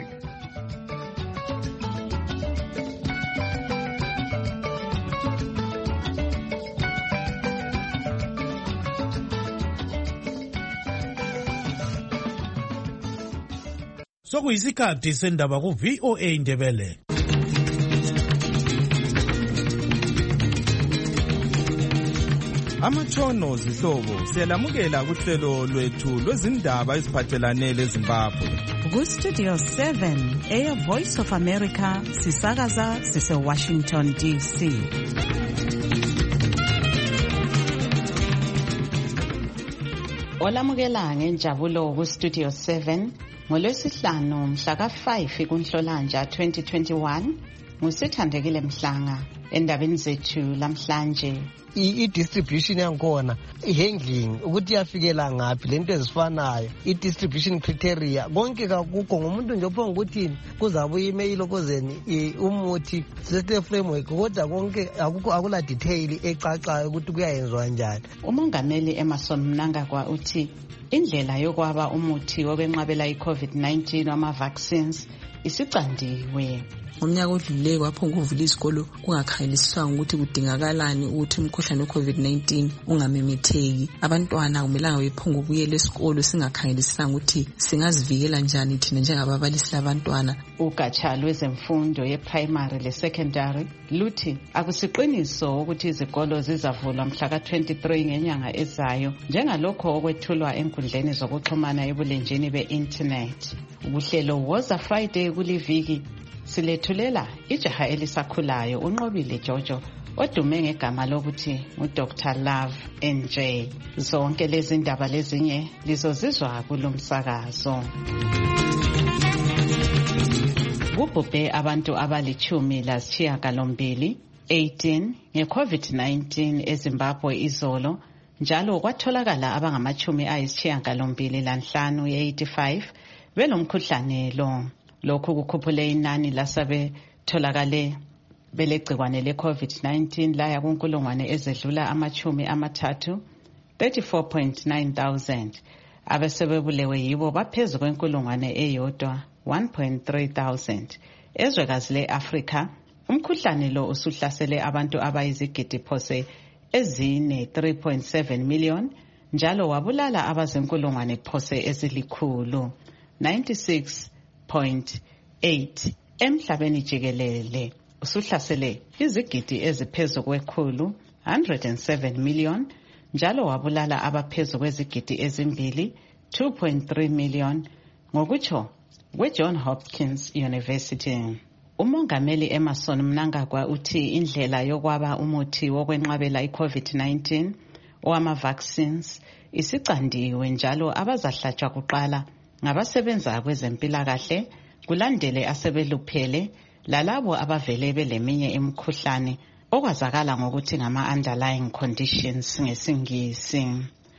[SPEAKER 19] Sokuyisikhathi sendaba ku V O A Ndebele. Amatshono zihlobo siyalamukela kuhlelo lwethu lwezindaba eziphathelane leZimbabwe.
[SPEAKER 2] Ku-Studio seven, Air Voice of America, sisakaza sise-Washington D C. Olamukela ngenjabulo ku-Studio seven, ngolwesihlanu mhla ka five kuNhlolanja twenty twenty-one, ngusithandekile Mhlanga. Endabeni zethu lamhlanje,
[SPEAKER 20] i-distribution yakhona i-handling ukuthi yafikela ngaphi lento ezifanayo, i-distribution criteria konke kakukho ngomuntu nje ophonga ukuthi kuzabuya i-mail okozeni umuthi system framework kodwa konke akukho, akula detail ecacayo ukuthi kuyayenzwa njani.
[SPEAKER 2] Umongameli Emerson Mnangagwa uthi indlela yokwaba umuthi wokwenqabela i-COVID nineteen wama-vaccines isicandiwe.
[SPEAKER 21] Ngomnyaka odlulileyo kwaphonga ukuvula izikolo kungakhangelisiswanga ukuthi kudingakalani ukuthi umkhuhlane we-COVID nineteen ungamemetheki. Abantwana kumelanga bephonga ukubuyela esikolo singakhangelisisanga ukuthi singazivikela njani thina njengababalisi labantwana.
[SPEAKER 2] Ugatsha lwezemfundo ye-primary le-secondary luthi akusiqiniso ukuthi izikolo zizavulwa mhla ka twenty-three ngenyanga ezayo njengalokho okwethulwa enkundleni zokuxhumana ebulenjini be-internet. Ubuhlelo Woza Friday kuliviki silethulela ijaha elisakhulayo uNqobile Jojo odume ngegama lokuthi uDoctor Love N J. Zonke lezi ndaba lezinye lizozizwa kulomsakazo. Kubhubhe abantu abalichumi lasishiyagalombili eighteen nge-COVID nineteen eZimbabwe izolo, njalo kwatholakala abangamachumi ayisishiyagalombili lanhlanu ye-eighty-five belomkhuhlane lo. Lokhu kukhuphule inani lasebetholakale belegcikwane le-COVID nineteen laya kunkulungwane ezedlula amachumi amathathu, thirty-four point nine thousand. Abesebebulewe yibo baphezulu kwenkulungwane eyodwa, one point three thousand. Ezwekazi le-Afrika, umkhuhlane lo usuhlasele abantu abayizigidi phose ezine, three point seven million, njalo wabulala abazinkulungwane phose ezilikhulu, ninety-six point eight emhlabeni jikelele. Usuhlasele izigidi eziphezu kwekhulu, one hundred seven million, njalo wabulala abaphezu kwezigidi ezimbili, two point three million, ngokutsho kwe-John Hopkins University. Umongameli Emerson Mnangagwa uthi indlela yokwaba umuthi wokwenqabela i-COVID nineteen owama-vaccines isicandiwe, njalo abazahlatshwa kuqala ngabasebenza kwezempilakahle, kulandele asebeluphele lalabo abavele beleminye imikhuhlane okwazakala ngokuthi ngama-underlying conditions ngesingisi.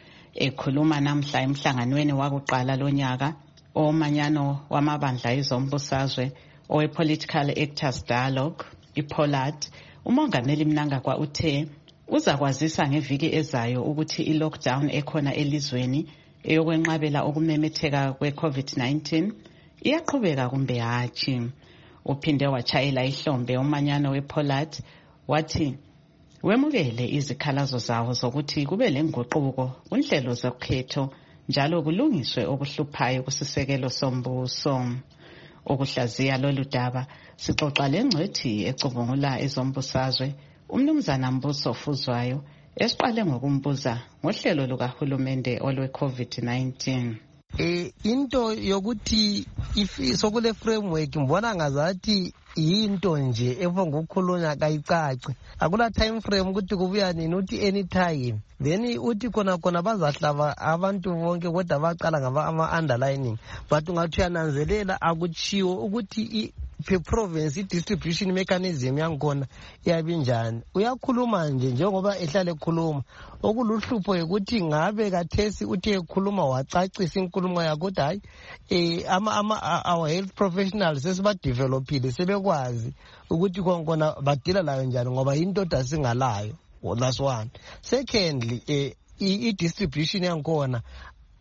[SPEAKER 2] Ekhuluma namhla emhlanganweni wakuqala lonyaka omanyano wamabandla ezombusazwe owe-Political Actors Dialogue, i-POLAD, umongameli Mnangagwa uthe uzakwazisa ngeviki ezayo ukuthi i-lockdown ekhona elizweni eyokwenqabela ukumemetheka kwe-COVID nineteen iyaqhubeka kumbe hatshi. Uphinde wachayela ihlombe umanyano we-POLAD wathi wemukele izikhalazo zawo zokuthi kube lenguquko kunhlelo zokhetho njalo kulungiswe okuhluphayo kusisekelo sombuso. Ukuhlaziya lolu daba sixoxa lengcwethi ecubungula ezombusazwe umnumzana Mbuso Fuzwayo esiqale ngokumbuza ngohlelo lukahulumende olwe-COVID nineteen.
[SPEAKER 20] Eh into yokuthi sokule framework mbona ngazathi yinto nje evonga ukukhulunywa kayicace, akula time frame ukuthi kubuya nini, uthi anytime, then uthi khona khona bazahlaba abantu bonke kodwa baqala ngaba ama-underlining, but ungathi uyananzelela akuchiwo ukuthi per province i-distribution mechanism yakhona iyabinjani. Uyakhuluma nje njengoba ehlale ekhuluma, okuluhlupho ukuthi ngabe kathesi uthi ekhuluma wacacisa inkulumo yakho kodwa hayi eh ama ama our health professionals sesibadevelopile sebekwazi ukuthi khona badila layo njani ngoba into dasingalayo. That's one. Secondly, eh i-distribution yakhona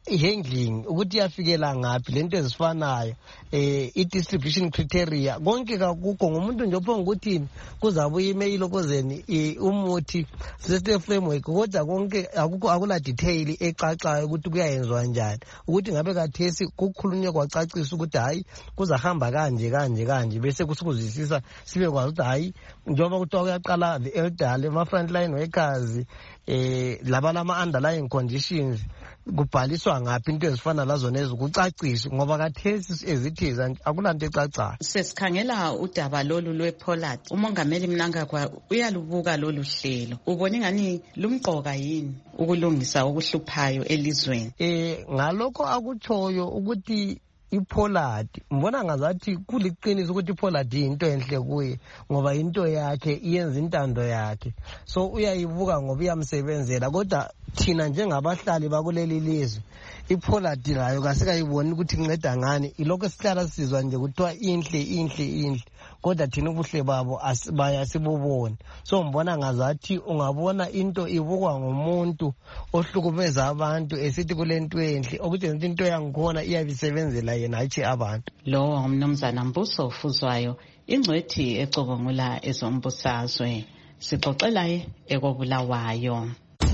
[SPEAKER 20] handling ukuthi yafikela ngaphi lento ezifanayo eh i-distribution criteria konke kakukho ngumuntu nje ophonga ukuthi kuzabuya i-mail okozeni umuthi system framework kodwa konke akukho akula detail ecacayo ukuthi kuyayenzwa njani ukuthi ngabe kathesi kukhulunywa kwacacisa ukuthi hayi kuzahamba kanje kanje kanje bese kusikuzisisa sibe kwazi ukuthi hayi njengoba kuthiwa kuyaqala the elderly ama frontline workers eh laba lama underlying conditions kubhaliswa ngaphi into ezifana lazo nezo kucaciswe ngoba kathesi ezithiza akulanto ecacayo.
[SPEAKER 2] Sesikhangela udaba lolu lwePollard, umongameli Mnangagwa uyalubuka lolu hlelo, ubona ngani lumqoka yini ukulungisa okuhluphayo elizweni?
[SPEAKER 20] Eh ngalokho akutshoyo ukuthi iPollard mbona ngazathi kuliqiniso ukuthi iPollard into enhle kuye ngoba into yakhe iyenza intando yakhe, so uyayibuka ngoba iyamsebenzela. Kodwa thina njengabahlali bakuleli lizwe iPollard layo kasikayiboni ukuthi inceda ngani, ilokho esihlala sizwa nje kuthiwa inhle inhle inhle kodwa thina ubuhle babo asibaya sibubone. So mbona ngazathi ungabona into ibukwa ngomuntu ohlukumeza abantu esithi kulento enhle ukuthi into yangikhona iyabisebenzela yena ayithi abantu.
[SPEAKER 2] Lo umnumzana Mbuso Fuzwayo ingcwethi ecobongula ezombusazwe, sixoxela ekobulawayo.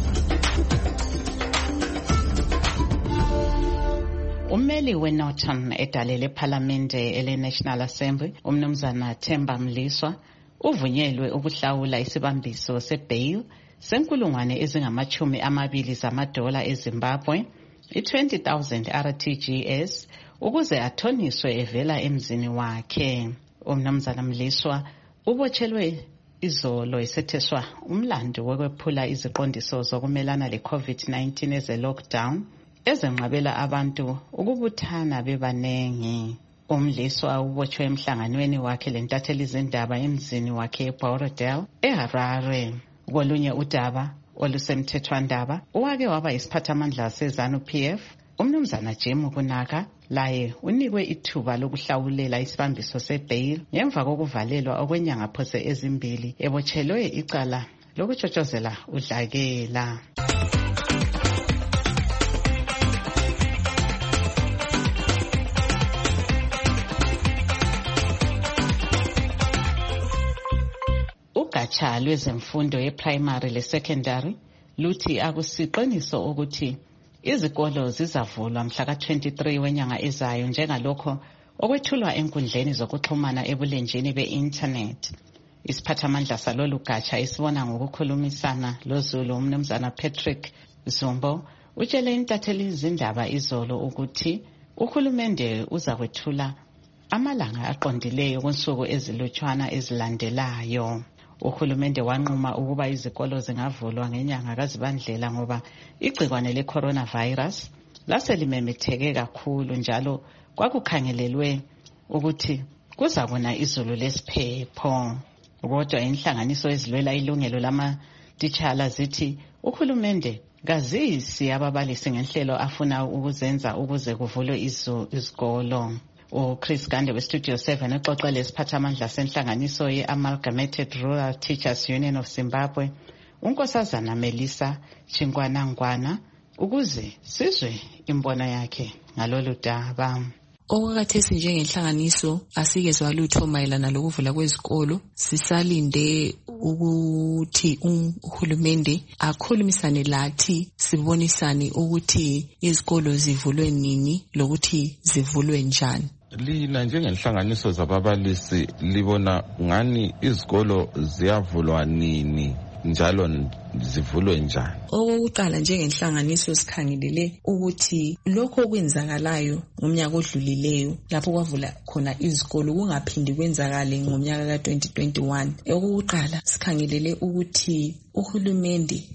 [SPEAKER 2] Ummeli weNorton edalele ePhalamende ele-National Assembly umnumzana Themba Mliswa uvunyelwe ukuhlawula isibambiso sebail senkulungwane ezingamachumi amabili zamadola eZimbabwe i-twenty thousand R T G S ukuze athoniswe evela emzini wakhe. Umnumzana Mliswa ubotshelwe izolo esetheswa umlando wokwephula iziqondiso zokumelana le-COVID nineteen eze-lockdown ezenqabela abantu ukubuthana bebanengi. Umliswa ubotshwe emhlanganweni wakhe lentatheli zindaba emzini wakhe eBorodale eHarare. Kolunye udaba olusemthethwandaba owake waba isiphathamandla seZANU-P F umnumzana Jim Kunaka laye unikwe ithuba lokuhlawulela isibambiso sebail ngemva kokuvalelwa okwenyanga phose ezimbili ebotshelwe icala lokutshotshozela udlakela. Ugatsha lwezemfundo ye-primary le-secondary luthi akusiqiniso ukuthi izikolo zizavulwa mhla ka twenty-three wenyanga ezayo njengalokho okwethulwa enkundleni zokuxhumana ebulenjini be-internet. Isiphathamandla salolu gatsha esibona ngokukhulumisana loZulu umnumzana Patrick Zumbo utshele intatheli izindaba izolo ukuthi uhulumende uzakwethula amalanga aqondileyo kunsuku ezilutshwana ezilandelayo. Uhulumende wanquma ukuba izikolo zingavulwa ngenyanga kaZibandlela ngoba igcikwane le-coronavirus laselimemetheke kakhulu njalo kwakukhangelelwe ukuthi kuzakuna izulu lesiphepho. Kodwa inhlanganiso ezilwela ilungelo lamatitshala zithi uhulumende kazisi ababalisi ngenhlelo afuna ukuzenza ukuze kuvulwe izikolo. uChris Gande weStudio seven uxoxele isiphathamandla senhlanganiso ye-Amalgamated Rural Teachers Union of Zimbabwe unkosazana Melissa Chingwanangwana ukuze sizwe imbono yakhe ngalolu daba.
[SPEAKER 21] Okwakhathesi njengenhlanganiso asikezwa lutho mayelana lokuvula kwezikolo, sisalinde ukuthi uhulumende akhulumisane lathi sibonisane ukuthi izikolo zivulwe nini lokuthi zivulwe njani.
[SPEAKER 3] Lina njengenhlanganiso zababalisi libona ngani izikolo ziyavulwa nini njalo zivulwe njani?
[SPEAKER 21] Okokuqala njengenhlanganiso sikhangelele ukuthi lokho okwenzakalayo ngomnyaka odlulileyo lapho kwavula khona izikolo kungaphindi kwenzakale ngomnyaka ka twenty twenty-one. Okokuqala sikhangelele ukuthi uhulumende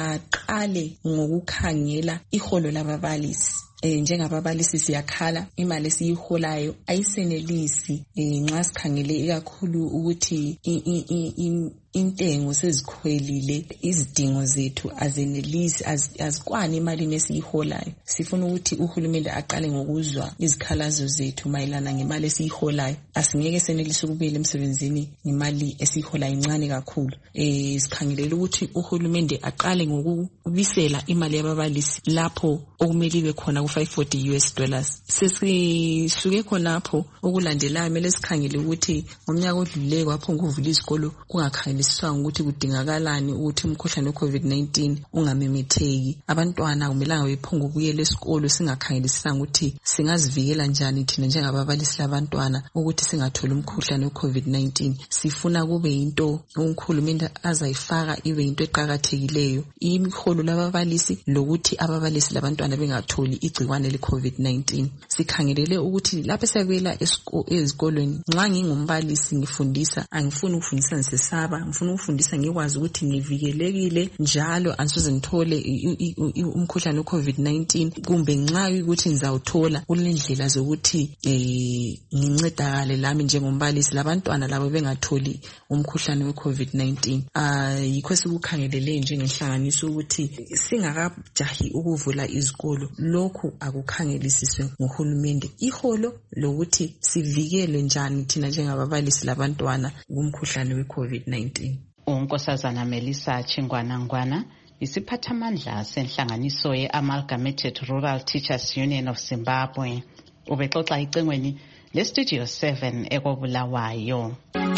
[SPEAKER 21] aqale ngokukhangela iholo lababalisi. Eh njengababalisi siyakhala imali esiyiholayo ayisenelisi nxa sikhangele ikakhulu ukuthi intengo sezikhwelile, izidingo zethu azenelisi, azikwani emalini esiyiholayo. Sifuna ukuthi uhulumende aqale ngokuzwa izikhalazo zethu mayelana ngemali esiyiholayo. Asingeke senelise ukubuyela emsebenzini ngemali esiyiholayo incane kakhulu. Eh sikhangelela ukuthi uhulumende aqale ngokubisela imali yababalisi lapho okumele ibe khona ku five hundred forty U S dollars. Sesisuke khonapho okulandelayo mele sikhangele ukuthi ngomnyaka odlulile kwaphonga ukuvula izikolo kungakhangeliswa ukuthi kudingakalani ukuthi umkhuhlane we COVID nineteen ungamemetheki. Abantwana kumelanga bephonga ukuyela esikolo singakhangelisanga ukuthi singazivikela njani thina njengababalisi labantwana ukuthi singatholi umkhuhlane we COVID nineteen. Sifuna kube into uhulumende azayifaka ibe into eqhakathekileyo imiholo lababalisi lokuthi ababalisi labantwana bengatholi igcikwane le COVID nineteen. Sikhangelele ukuthi lapho siyabuyela ezikolweni, nxa ngingumbalisi ngifundisa, angifuni ukufundisa ngisesaba, ngifuna ukufundisa ngikwazi ukuthi ngivikelekile njalo angisoze ngithole umkhuhlane we COVID nineteen, kumbe nxa ukuthi ngizawuthola kulendlela zokuthi eh ngincedakale lami njengombalisi labantwana labo bengatholi umkhuhlane we COVID nineteen. Ah yikho sikukhangelele njengenhlanganiso ukuthi singakajahi ukuvula izikolo lokhu akukhangelisiswe ngohulumende iholo lokuthi sivikele njani thina njengababalisi labantwana kumkhuhlane we COVID nineteen.
[SPEAKER 2] uNkosazana Melissa Chingwana Ngwana isiphathamandla senhlanganiso ye-Amalgamated Rural Teachers Union of Zimbabwe ubexoxa icengweni le-Studio seven ekobulawayo.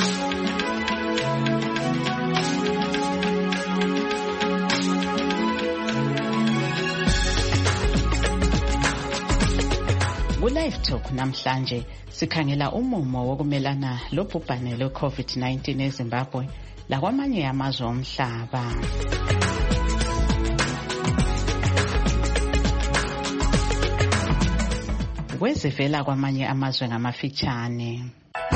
[SPEAKER 2] Ku-Live Talk namhlanje sikhangela umumo wokumelana lobhubhane lwe-COVID nineteen eZimbabwe lakwamanye amazwe omhlaba. Kwezivela kwamanye amazwe ngamafitshane.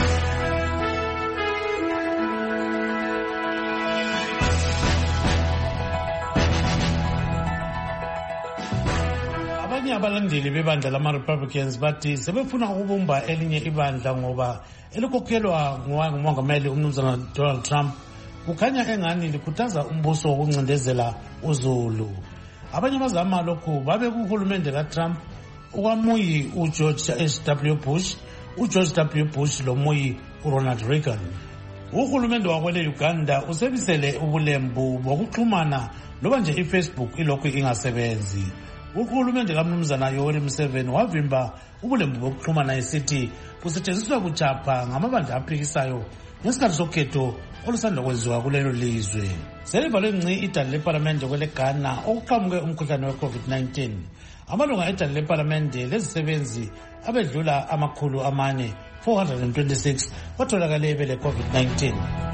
[SPEAKER 5] Abanye abalandeli bebandla lama-Republicans bathi sebefuna ukubumba elinye ibandla ngoba elikhokhelwa ngumongameli umnumzana Donald Trump kukhanya engani likhuthaza umbuso wokuncindezela uZulu. Abanye bazama lokhu babe kuhulumende kaTrump ukwamuyi uGeorge H W Bush, uGeorge W Bush lomuyi uRonald Reagan. Uhulumende wakwele Uganda usebisele ubulembu bokuxhumana loba nje iFacebook ilokhu ingasebenzi. Uhulumende kaMnumzana Yoweri Museveni wavimba ubulembu bokuxhumana esithi busetshenziswa kuchapha ngamabandla aphikisayo ngesikhathi sokhetho olusanda kwenziwa kulelo lizwe. Selivalwe ngci idala leParlamente kwele Ghana okuqhamuke umkhuhlane we-COVID nineteen. Amalunga edala leParlamente lezisebenzi abedlula amakhulu amane four hundred twenty-six batholakale bele COVID nineteen.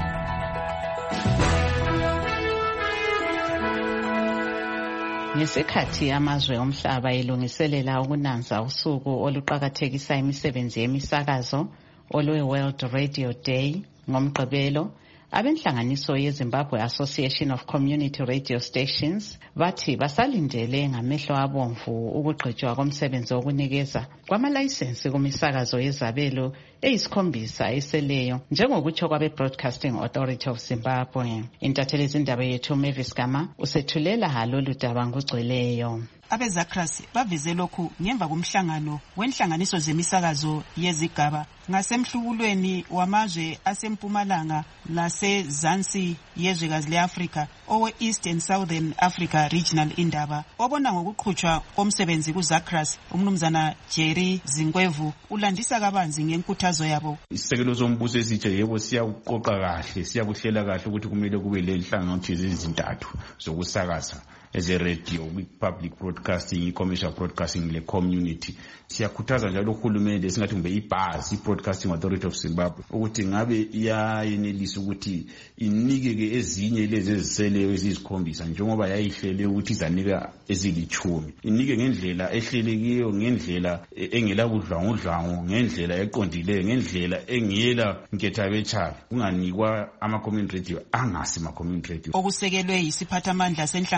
[SPEAKER 2] Ngesikhathi amazwe omhlaba elungiselela ukunanza usuku oluqhakathekisa imisebenzi yemisakazo olwe-World Radio Day ngomgqibelo, abenhlanganiso yeZimbabwe Association of Community Radio Stations bathi basalindele ngamehlo abomvu ukugqitshwa komsebenzi wokunikeza kwamalayisensi kumisakazo yezabelo eyisikhombisa eseleyo njengokutsho kwabe-Broadcasting Authority of Zimbabwe. Intatheli izindaba yethu Mavis Gama usethulela halolu daba ngugcweleyo.
[SPEAKER 22] Abezakras baveze lokhu ngemva komhlangano wenhlanganiso zemisakazo yezigaba ngasemhlubulweni wamazwe asempumalanga lasezansi yezwekazi le-Afrika owe East and Southern Africa Regional Indaba obona ngokuqhutshwa komsebenzi kuZakras. Umnumzana Jerry Zinkwevu ulandisa kabanzi ngenkuthazo yabo.
[SPEAKER 23] Isisekelo sombuso esitsha yebo siyakuqoqa kahle, siyakuhlela kahle ukuthi kumele kube le nhlanganiso ezintathu zokusakaza eze radio, public broadcasting, commercial broadcasting le community. Siyakhuthaza njalo uhulumende singathi kumbe ibhasi i-Broadcasting Authority of Zimbabwe ukuthi ngabe iyayenelisa ukuthi inikeke ezinye lezi eziseleyo ezizikhombisa njengoba yayihlele ukuthi izanika ezilichumi, inike ngendlela ehlelekiyo, ngendlela engela budlwangudlwangu, ngendlela eqondileyo, ngendlela engiyela nkethabetshabe, kunganikwa ama community radio angasi ma community radio.
[SPEAKER 22] Okusekelwe yisiphathamandla senhlanganiso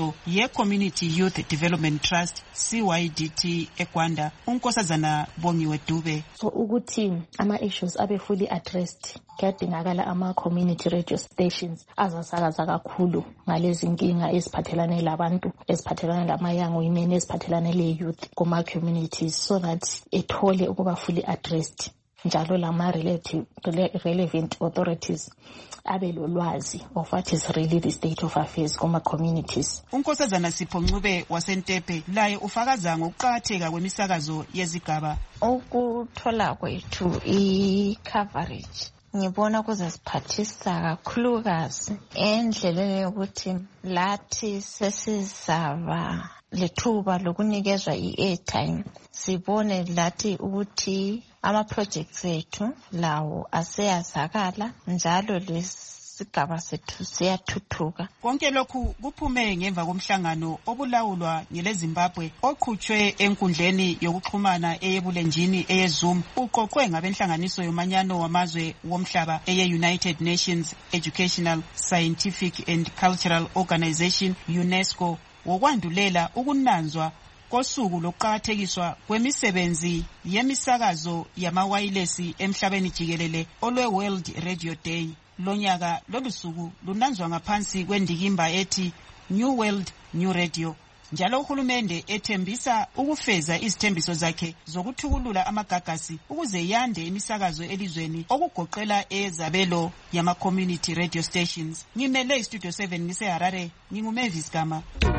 [SPEAKER 22] yenhlanganiso ye-Community Youth Development Trust C Y D T eGwanda, uNkosazana Bongiwe Dube.
[SPEAKER 4] So ukuthi ama-issues abe fully addressed, kuyadingakala ama-community radio stations azasakaza kakhulu ngalezi nkinga eziphathelane labantu, eziphathelane lama-young women, eziphathelane le-youth kuma-communities, so that ethole ukuba fully addressed. Njalo lama relative relevant authorities abe lolwazi of what is really the state of affairs kuma communities.
[SPEAKER 22] uNkosazana Sipho Ncube waseNtepe laye ufakaza ngokuqhatheka kwemisakazo yezigaba.
[SPEAKER 7] Ukuthola kwethu i-coverage ngibona kuzasiphathisa kakhulukazi endleleni yokuthi lathi sesizaba lethuba lokunikezwa i-airtime, sibone lathi ukuthi ama-projects ethu lawo aseyazakala njalo lesigaba sethu siyathuthuka.
[SPEAKER 22] Konke lokhu kuphume ngemva komhlangano obulawulwa ngeleZimbabwe oqhutshwe enkundleni yokuxhumana eyebulenjini eyeZoom, uqoqwe ngabenhlanganiso yomanyano wamazwe womhlaba eye-United Nations Educational, Scientific and Cultural Organization UNESCO, wokwandulela ukunanzwa kosuku lokuqakathekiswa kwemisebenzi yemisakazo yamawayilesi emhlabeni jikelele olwe-World Radio Day. Lonyaka lolu suku lunanzwa ngaphansi kwendikimba ethi New World New Radio. Njalo uhulumende ethembisa ukufeza izithembiso zakhe zokuthukulula amagagasi ukuze yande imisakazo elizweni okugoqela ezabelo yama-community radio stations. Ngimele iStudio seven ngiseHarare, nginguMavis Gama.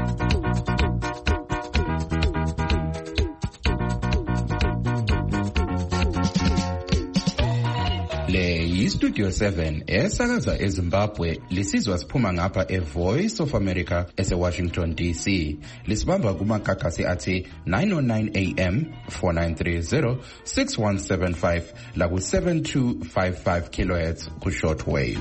[SPEAKER 8] Le yiStudio seven esakaza eZimbabwe, lisizwa siphuma ngapha eVoice of America ese-Washington D C. Lisibamba kumagagasi athi nine oh nine A M, four nine three zero, six one seven five la ku seven two five five kilohertz ku shortwave.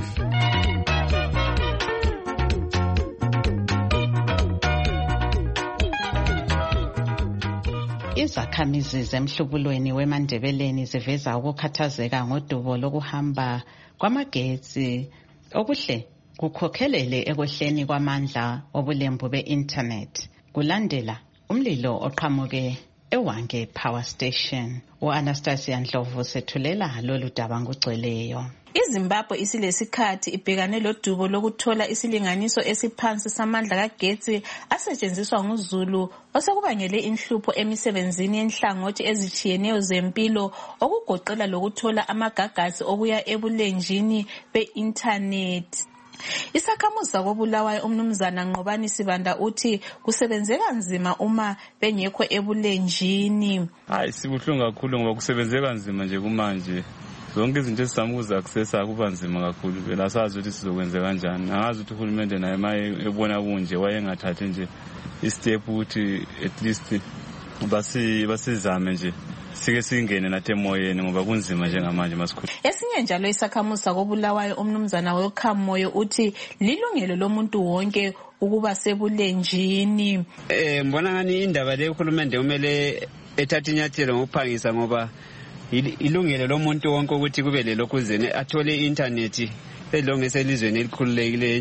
[SPEAKER 2] Izakhamizi zemhlubulweni weMandebeleni ziveza ukukhathazeka ngodubo lokuhamba kwamagetsi okuhle kukhokhelele ekwehleni kwamandla obulembu be-internet kulandela umlilo oqhamuke eWange Power Station. U-Anastasia Ndlovu sethulela lolu daba ngugcweleyo.
[SPEAKER 24] iZimbabwe isilesikhathi ibhekane lodubo lokuthola isilinganiso esiphansi samandla kagetsi asetshenziswa nguZulu osekubangele inhlupho emisebenzini yenhlangothi ezitshiyeneyo zempilo okugoqela lokuthola amagagasi okuya ebulenjini be-internet. Isakhamuzi sakobulawayo umnumzana Nqobani Sibanda uthi kusebenzeka nzima uma bengekho ebulenjini.
[SPEAKER 25] Hayi sibuhlungu kakhulu ngoba kusebenzeka nzima nje kumanje. Zonke izinto ezisamuza accessa kuba nzima kakhulu phela asazi ukuthi sizokwenza kanjani. Angazi ukuthi uhulumende naye maye ebona kunje wayengathathi nje istep ukuthi at least basi basizame nje sike singene nathi emoyeni ngoba kunzima njengamanje masikhulu.
[SPEAKER 24] Esinye njalo isakhamuzi sakobulawayo umnumzana weKhamoyo uthi lilungelo lomuntu wonke ukuba sebulenjini.
[SPEAKER 26] Eh mbona ngani indaba le uhulumende umele ethatha inyathelo ngokuphangisa ngoba ilungelo lomuntu wonke ukuthi kube lelokuzene athole i-internet elongese elizweni elikhululekile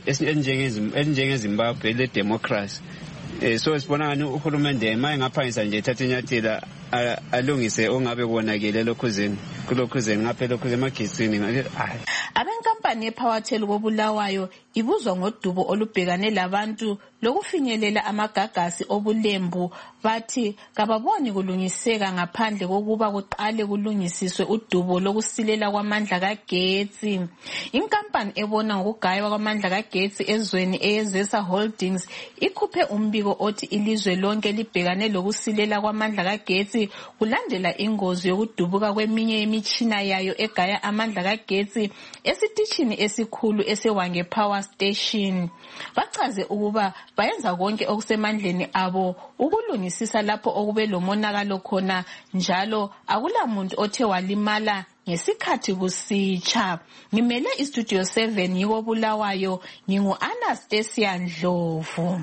[SPEAKER 26] enjengeZimbabwe le democracy. Eh so sibona ngani uhulumende maye ngaphangisa nje ethatha inyathelo alungise ongabe konakele lokhuzeni kulokhuzeni ngapha lokhuzeni emagetsini.
[SPEAKER 24] Abenkampani yePowertel kobulawayo ibuzwa ngodubo olubhekane labantu lokufinyelela amagagasi obulembu bathi kababoni kulungiseka ngaphandle kokuba kuqale kulungisiswe udubo lokusilela kwamandla kagetsi. Inkampani ebona ngokugaywa kwamandla kagetsi ezweni eyeZesa Holdings ikhuphe umbiko othi ilizwe lonke libhekane lokusilela kwamandla kagetsi kulandela ingozi yokudubuka kweminye yemitshina yayo egaya amandla kagetsi esitishini esikhulu eseWange Power Station. Bachaze ukuba bayenza konke okusemandleni abo ukulungisisa lapho okube lomonakalo khona njalo akulamuntu othe walimala ngesikhathi kusitsha. Ngimele iStudio seven yikobulawayo ngingu-Anastasia Ndlovu.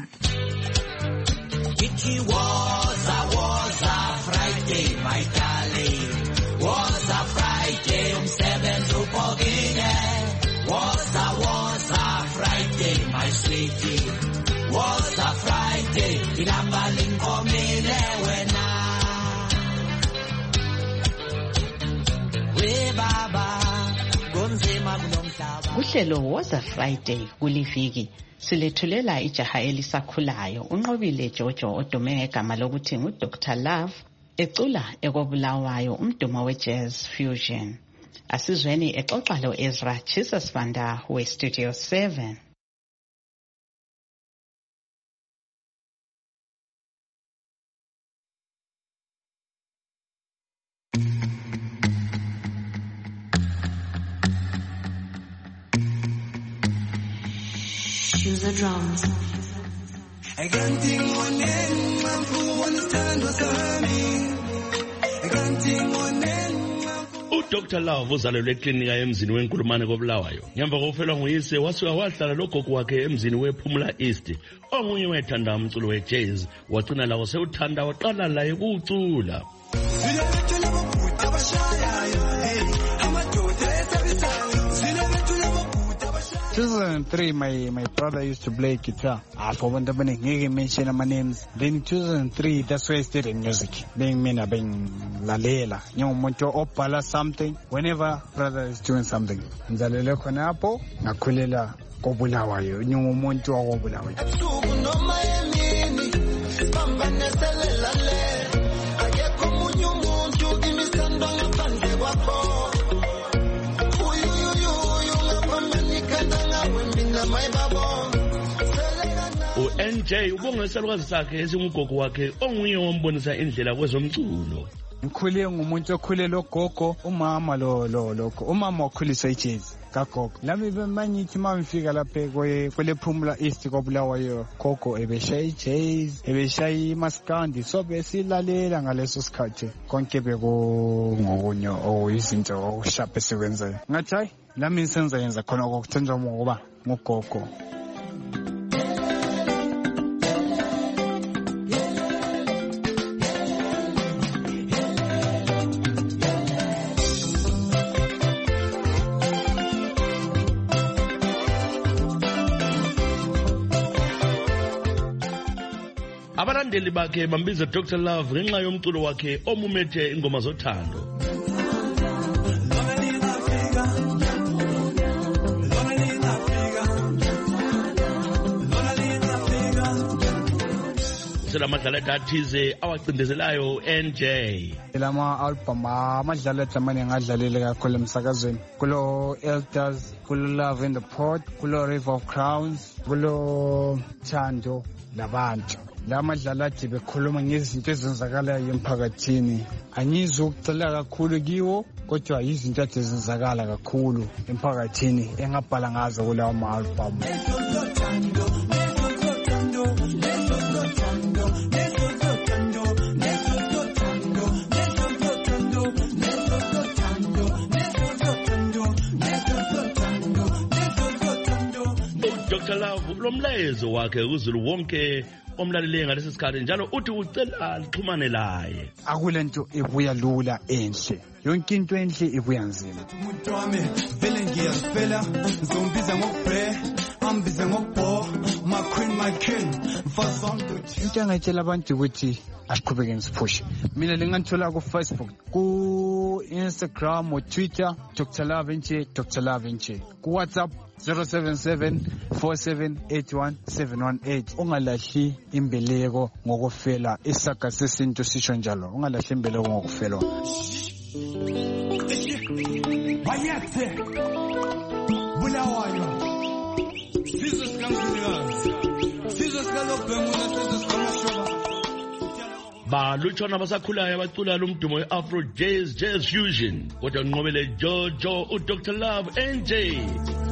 [SPEAKER 27] It was a was a Friday, my darling. Was a Friday, umsebenzi upokile. Was a was a Friday, my sweetie. Was a ilanga linkomile wena we baba kunzima kulomhlaba.
[SPEAKER 2] Kuhlelo Woza Friday kuliviki silethulela ijaha elisakhulayo uNqobile Jojo odume ngegama lokuthi nguDoctor Love ecula ekobulawayo umdumo we-jazz fusion. Asizweni exoxa lo Ezra Jesus Vanda we Studio seven.
[SPEAKER 27] Cue the drums. I can't think one end, I'm full understand what's happening. I can't think one end.
[SPEAKER 6] uDoctor Love uzalelwe eklinika emzini weNkulumane koBulawayo. Ngemva kokufelwa nguyise wasuka wahlala logogo wakhe emzini wePhumula East. Ongunye wethanda umculo wejazz wagcina lawo sewuthanda waqala la ekucula.
[SPEAKER 9] two thousand three, my, my brother used to play guitar. I forgot to mention my names. Then two thousand three, that's why I started music. Being mina, being lalela. Yung monto opala something. Whenever brother is doing something. Nzalele konapo, nakulela kobulawayo. Yung monto kobulawayo.
[SPEAKER 6] u-N J ubonga isalukazi sakhe esingugogo wakhe onguye wombonisa indlela kwezomculo.
[SPEAKER 9] Ngikhule ngumuntu okhulele ogogo umama lo lo lokho umama wakhulisa ijazz kagogo. Lami bemanyithi mangifika lapha kwele Phumula East koBulawayo gogo ebeshaya ijazz ebeshaya imaskandi so besilalela ngaleso sikhathi konke beku ngokunyo oyizinto okushaphe sekwenzayo. Ngathi hayi lami senza yenza khona okuthenjwa ngoba ngogogo.
[SPEAKER 6] Abalandeli bakhe bambiza Doctor Love ngenxa yomculo wakhe omumethe ingoma zothando. Selamadlala athize awacindezelayo N J.
[SPEAKER 9] Lama album amadlala ethamani ngadlalile kakhulu emsakazweni. Kulo Elders, kulo Love in the Pot, kulo River of Crowns, kulo Thando labantu. Lama dlala athi bekhuluma ngezinto ezenzakalayo emphakathini. Angizwe ukucela kakhulu kiwo kodwa izinto ezenzakala kakhulu emphakathini engabhala ngazo kulawa ma-album.
[SPEAKER 6] uDoctor Love lomlayezo wakhe kuzulu wonke omlalele ngalesi sikhathi njalo uthi ucela lixhumane laye.
[SPEAKER 9] Akulento ebuya lula enhle. Yonke into enhle ibuya nzima.
[SPEAKER 27] Umuntu wami vele ngiyaphela ngizombiza ngokubhe ambize ngokubho my queen my king mfazonto.
[SPEAKER 9] Into engayitshela abantu ukuthi asiqhubeke ngisipushe. Mina lenganthola ku Facebook, ku Instagram, ku Twitter Doctor Love nje Doctor Love nje. Ku WhatsApp zero seven seven four seven eight one seven one eight. Ungalahli imbeleko ngokufela isaga sesinto sisho njalo. Ungalahli imbeleko ngokufela.
[SPEAKER 27] Bayethe Bulawayo Sizwe sikamzilikazi Sizwe sikalobhengula sizwe sikamashoba.
[SPEAKER 6] Balutshwana basakhulayo abacula lumdumo we-Afro Jazz Jazz Fusion kodwa Nqobile Jojo uDoctor Love N J.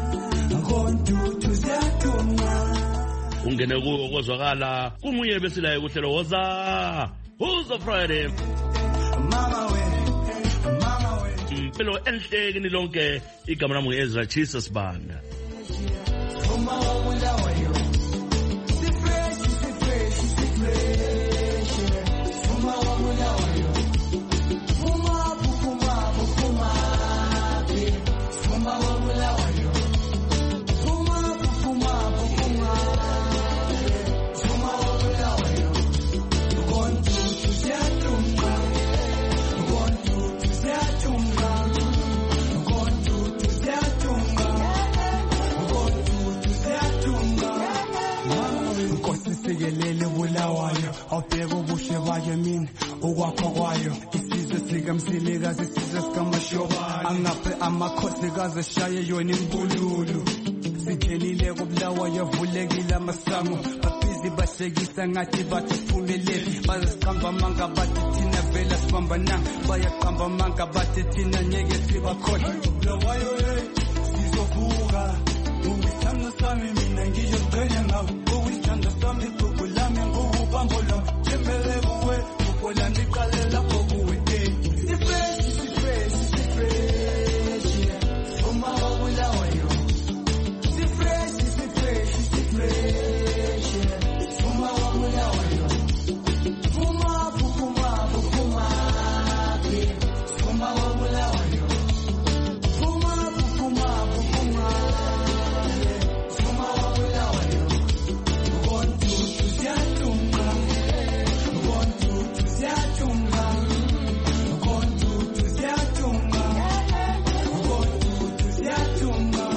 [SPEAKER 6] Ungene kuwo kozwakala kumuye besilayo kuhlelo Woza Woza Friday.
[SPEAKER 27] Mama we Mama we
[SPEAKER 6] Impilo enhle kini lonke igama lami ngu-Ezra Jesus Banda.
[SPEAKER 27] Uma wabulawayo Sifresh sifresh sifresh Uma wabulawayo Uma bufuma bufuma Uma wabulawayo Uma bufuma bufuma Uma wabulawayo
[SPEAKER 10] awubheka ubuhle bayo mina ukwakho kwayo isizwe sikamsilikazi isizwe sikamashobayo angaphe amakhosikazi eshaye yona imbululu sithenile kubulawayo vulekile amasango babhizi bahlekisa ngathi bathi phumelele baziqamba manga bathi thina vela sibambananga bayaqamba manga bathi thina ngeke sibakhohle bulawayo sizovuka uwithando sami mina ngiyoqhenya ngawo uwithando sami gugu lami ngokubambo lo jembele kuwe ukula ndiqale lapho kuwe sifresh sifresh sifresh uma wabulawayo sifresh sifresh sifresh uma wabulawayo fuma fuma fuma fuma wabulawayo fuma fuma fuma fuma wabulawayo want to tuziatunga want to tuziatunga want to tuziatunga want to tuziatunga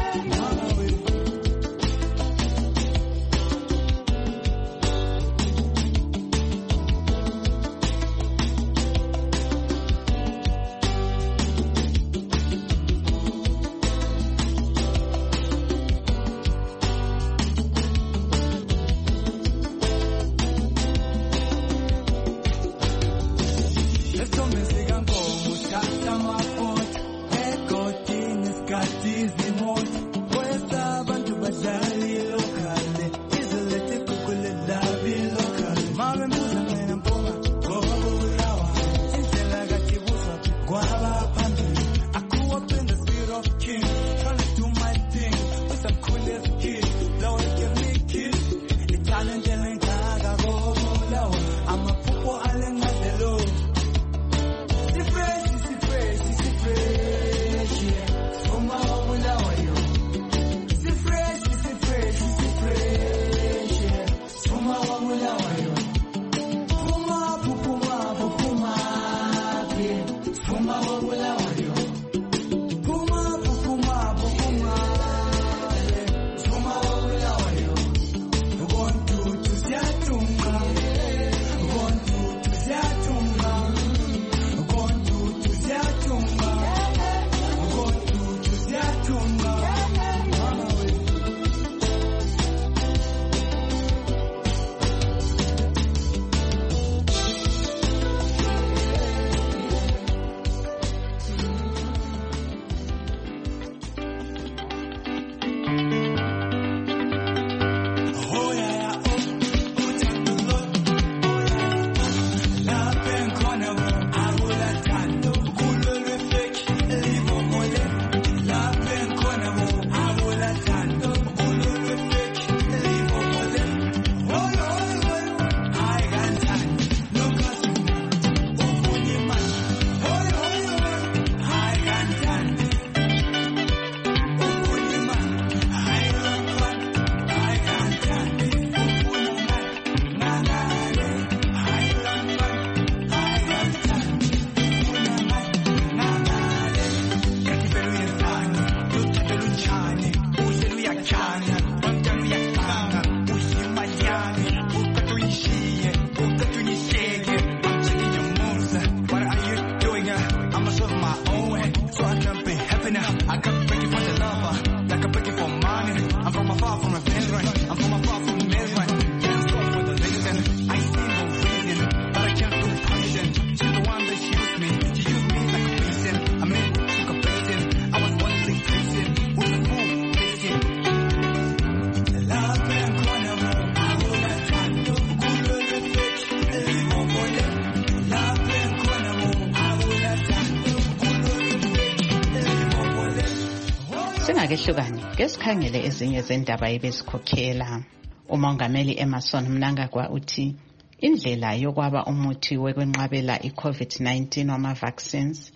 [SPEAKER 2] Singakehlukani ke sikhangele ezinye zendaba ebesikhokhela. Umongameli Emmerson Mnangagwa uthi indlela yokwaba umuthi wekwenqabela iCovid nineteen wama vaccines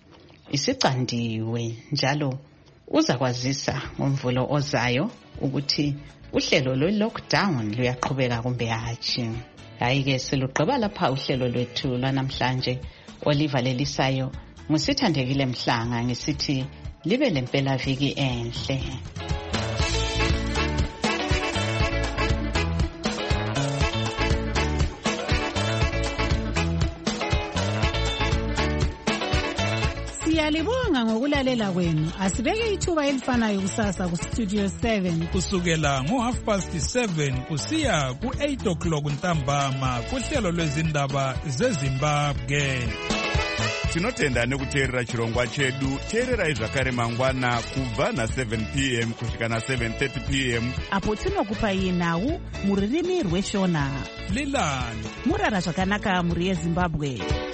[SPEAKER 2] isicandiwe njalo uzakwazisa ngomvulo ozayo ukuthi uhlelo lwe lockdown luyaqhubeka kumbe hatshi. Hayi ke siluqaba lapha uhlelo lwethu lwanamhlanje Oliver Lelisayo ngusithandekile Mhlanga ngisithi libe lempela viki enhle.
[SPEAKER 11] Siyalibonga ngokulalela kwenu. Asibeke ithuba elifanayo kusasa ku Studio seven
[SPEAKER 12] kusukela ngo half past seven kusiya ku eight o'clock ntambama kuhlelo lwezindaba zeZimbabwe.
[SPEAKER 1] Tinotenda nekuteerera chirongwa chedu. Teererai zvakare mangwana kubva na seven p m kusvika na seven thirty p m
[SPEAKER 22] apo tinokupai nhau muririmi rweshona.
[SPEAKER 12] Lilani
[SPEAKER 22] murara zvakanaka muri yeZimbabwe.